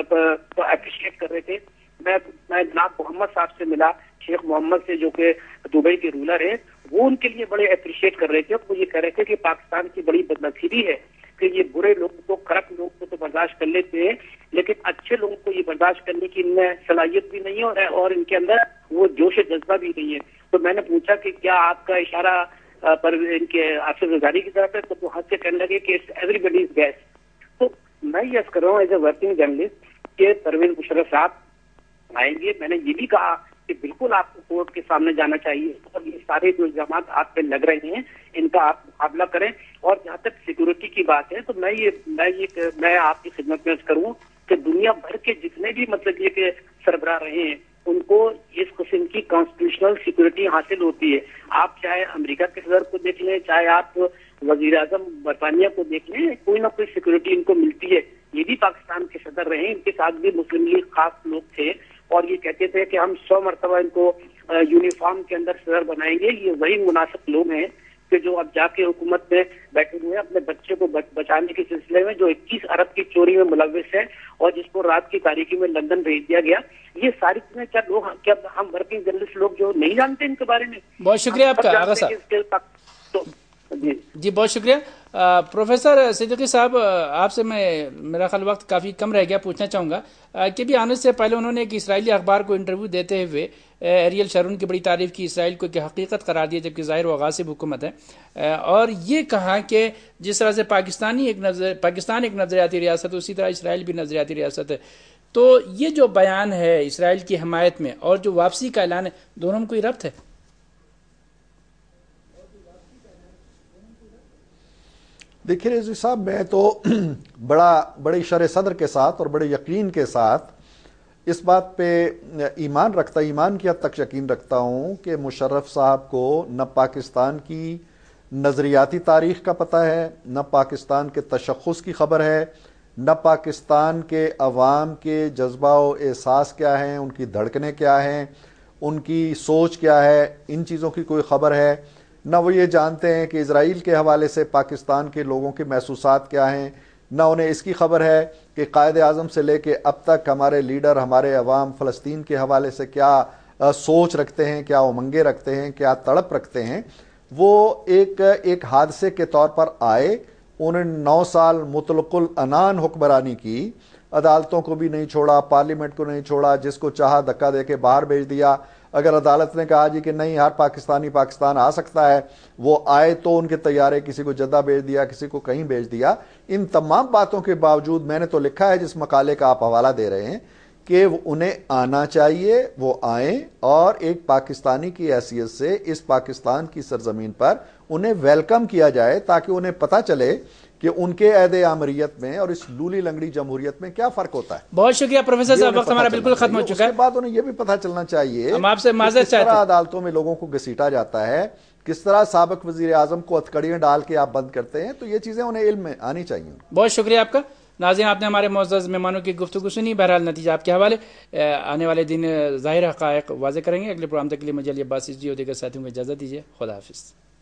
اپریشیٹ کر رہے تھے. میں میں جناب محمد صاحب سے ملا, شیخ محمد سے جو کہ دبئی کے رولر ہیں, وہ ان کے لیے بڑے اپریشیٹ کر رہے تھے. وہ یہ کہہ رہے تھے کہ پاکستان کی بڑی بدنصیبی ہے کہ یہ برے لوگوں کو, کرپٹ لوگوں کو تو برداشت کر لیتے ہیں لیکن اچھے لوگوں کو یہ برداشت کرنے کی ان میں صلاحیت بھی نہیں ہے اور ان کے اندر وہ جوش جذبہ بھی نہیں ہے. تو میں نے پوچھا کہ کیا آپ کا اشارہ پر ان کے آصف زرداری کی طرف ہے, تو وہ ہاتھ سے کہنے لگے کہ ایوری بڈی از گیس. تو میں یہ عرض کر رہا ہوں ایز اے ورکنگ جرنلسٹ کہ پرویز مشرف صاحب آئیں گے. میں نے یہ بھی کہا کہ بالکل آپ کو کورٹ کے سامنے جانا چاہیے اور یہ سارے جو الزامات آپ پہ لگ رہے ہیں ان کا آپ مقابلہ کریں. اور جہاں تک سیکورٹی کی بات ہے تو میں یہ میں یہ میں آپ کی خدمت میں عرض کروں کہ دنیا بھر کے جتنے بھی مطلب یہ کہ سربراہ رہے ہیں ان کو اس قسم کی کانسٹیٹیوشنل سیکورٹی حاصل ہوتی ہے. آپ چاہے امریکہ کے صدر کو دیکھ لیں, چاہے آپ وزیر اعظم برطانیہ کو دیکھ لیں, کوئی نہ کوئی سیکورٹی ان کو ملتی ہے. یہ بھی پاکستان کے صدر رہے, ان کے ساتھ بھی مسلم لیگ خاص لوگ تھے اور یہ کہتے تھے کہ ہم سو مرتبہ ان کو یونیفارم کے اندر صدر بنائیں گے. یہ وہی مناسب لوگ ہیں کہ جو اب جا کے حکومت میں بیٹھے ہوئے ہیں اپنے بچے کو بچانے کے سلسلے میں, جو اکیس ارب کی چوری میں ملوث ہے اور جس کو رات کی تاریکی میں لندن بھیج دیا گیا. یہ ساری چیزیں کیا لوگ کیا ہم ورکنگ جرنلسٹ لوگ جو نہیں جانتے ان کے بارے میں؟ بہت شکریہ آپ کا آغا صاحب. جی جی بہت شکریہ. پروفیسر صدیقی صاحب, آپ سے میں میرا خیال وقت کافی کم رہ گیا, پوچھنا چاہوں گا کہ بھی آنے سے پہلے انہوں نے ایک اسرائیلی اخبار کو انٹرویو دیتے ہوئے ایریل شارون کی بڑی تعریف کی, اسرائیل کو کہ حقیقت قرار دیا جبکہ ظاہر و غاصب حکومت ہے, اور یہ کہا کہ جس طرح سے پاکستانی ایک نظر پاکستان ایک نظریاتی ریاست ہے اسی طرح اسرائیل بھی نظریاتی ریاست ہے. تو یہ جو بیان ہے اسرائیل کی حمایت میں اور جو واپسی کا اعلان ہے, دونوں میں کوئی ربط ہے؟ دیکھیے رضوی صاحب, میں تو بڑا بڑے شرح صدر کے ساتھ اور بڑے یقین کے ساتھ اس بات پہ ایمان رکھتا ایمان کی حد تک یقین رکھتا ہوں کہ مشرف صاحب کو نہ پاکستان کی نظریاتی تاریخ کا پتہ ہے, نہ پاکستان کے تشخص کی خبر ہے, نہ پاکستان کے عوام کے جذبہ و احساس کیا ہیں, ان کی دھڑکنیں کیا ہیں, ان کی سوچ کیا ہے, ان چیزوں کی کوئی خبر ہے. نہ وہ یہ جانتے ہیں کہ اسرائیل کے حوالے سے پاکستان کے لوگوں کے محسوسات کیا ہیں, نہ انہیں اس کی خبر ہے کہ قائد اعظم سے لے کے اب تک ہمارے لیڈر, ہمارے عوام فلسطین کے حوالے سے کیا سوچ رکھتے ہیں, کیا امنگیں رکھتے ہیں, کیا تڑپ رکھتے ہیں. وہ ایک ایک حادثے کے طور پر آئے. انہوں نے نو سال مطلق العنان حکمرانی کی, عدالتوں کو بھی نہیں چھوڑا, پارلیمنٹ کو نہیں چھوڑا, جس کو چاہا دھکا دے کے باہر بھیج دیا. اگر عدالت نے کہا جی کہ نہیں ہر پاکستانی پاکستان آ سکتا ہے, وہ آئے تو ان کے طیارے کسی کو جدہ بھیج دیا, کسی کو کہیں بھیج دیا. ان تمام باتوں کے باوجود میں نے تو لکھا ہے جس مقالے کا آپ حوالہ دے رہے ہیں کہ انہیں آنا چاہیے, وہ آئیں اور ایک پاکستانی کی حیثیت سے اس پاکستان کی سرزمین پر انہیں ویلکم کیا جائے, تاکہ انہیں پتہ چلے کہ ان کے عہد آمریت میں اور اس لولی لنگڑی جمہوریت میں کیا فرق ہوتا ہے. بہت شکریہ پروفیسر صاحب, وقت ہمارا بالکل ختم ہو چکا ہے. اس کے بعد انہیں یہ بھی پتہ چلنا چاہیے ہم آپ سے معذرت کس طرح چاہتے ہیں. عدالتوں میں لوگوں کو گھسیٹا جاتا ہے, کس طرح سابق وزیر اعظم کو ہتھکڑیاں ڈال کے آپ بند کرتے ہیں, تو یہ چیزیں انہیں علم میں آنی چاہیے. بہت شکریہ آپ کا. ناظرین, آپ نے ہمارے معزز مہمانوں کی گفتگو سنی. بہرحال نتیجہ آپ کے حوالے. آنے والے دن ظاہر حقائق واضح کریں گے. اگلے پروگرام تک کے لیے مجھے علی عباس جی اور دیگر ساتھیوں کو اجازت دیجیے. خدا حافظ.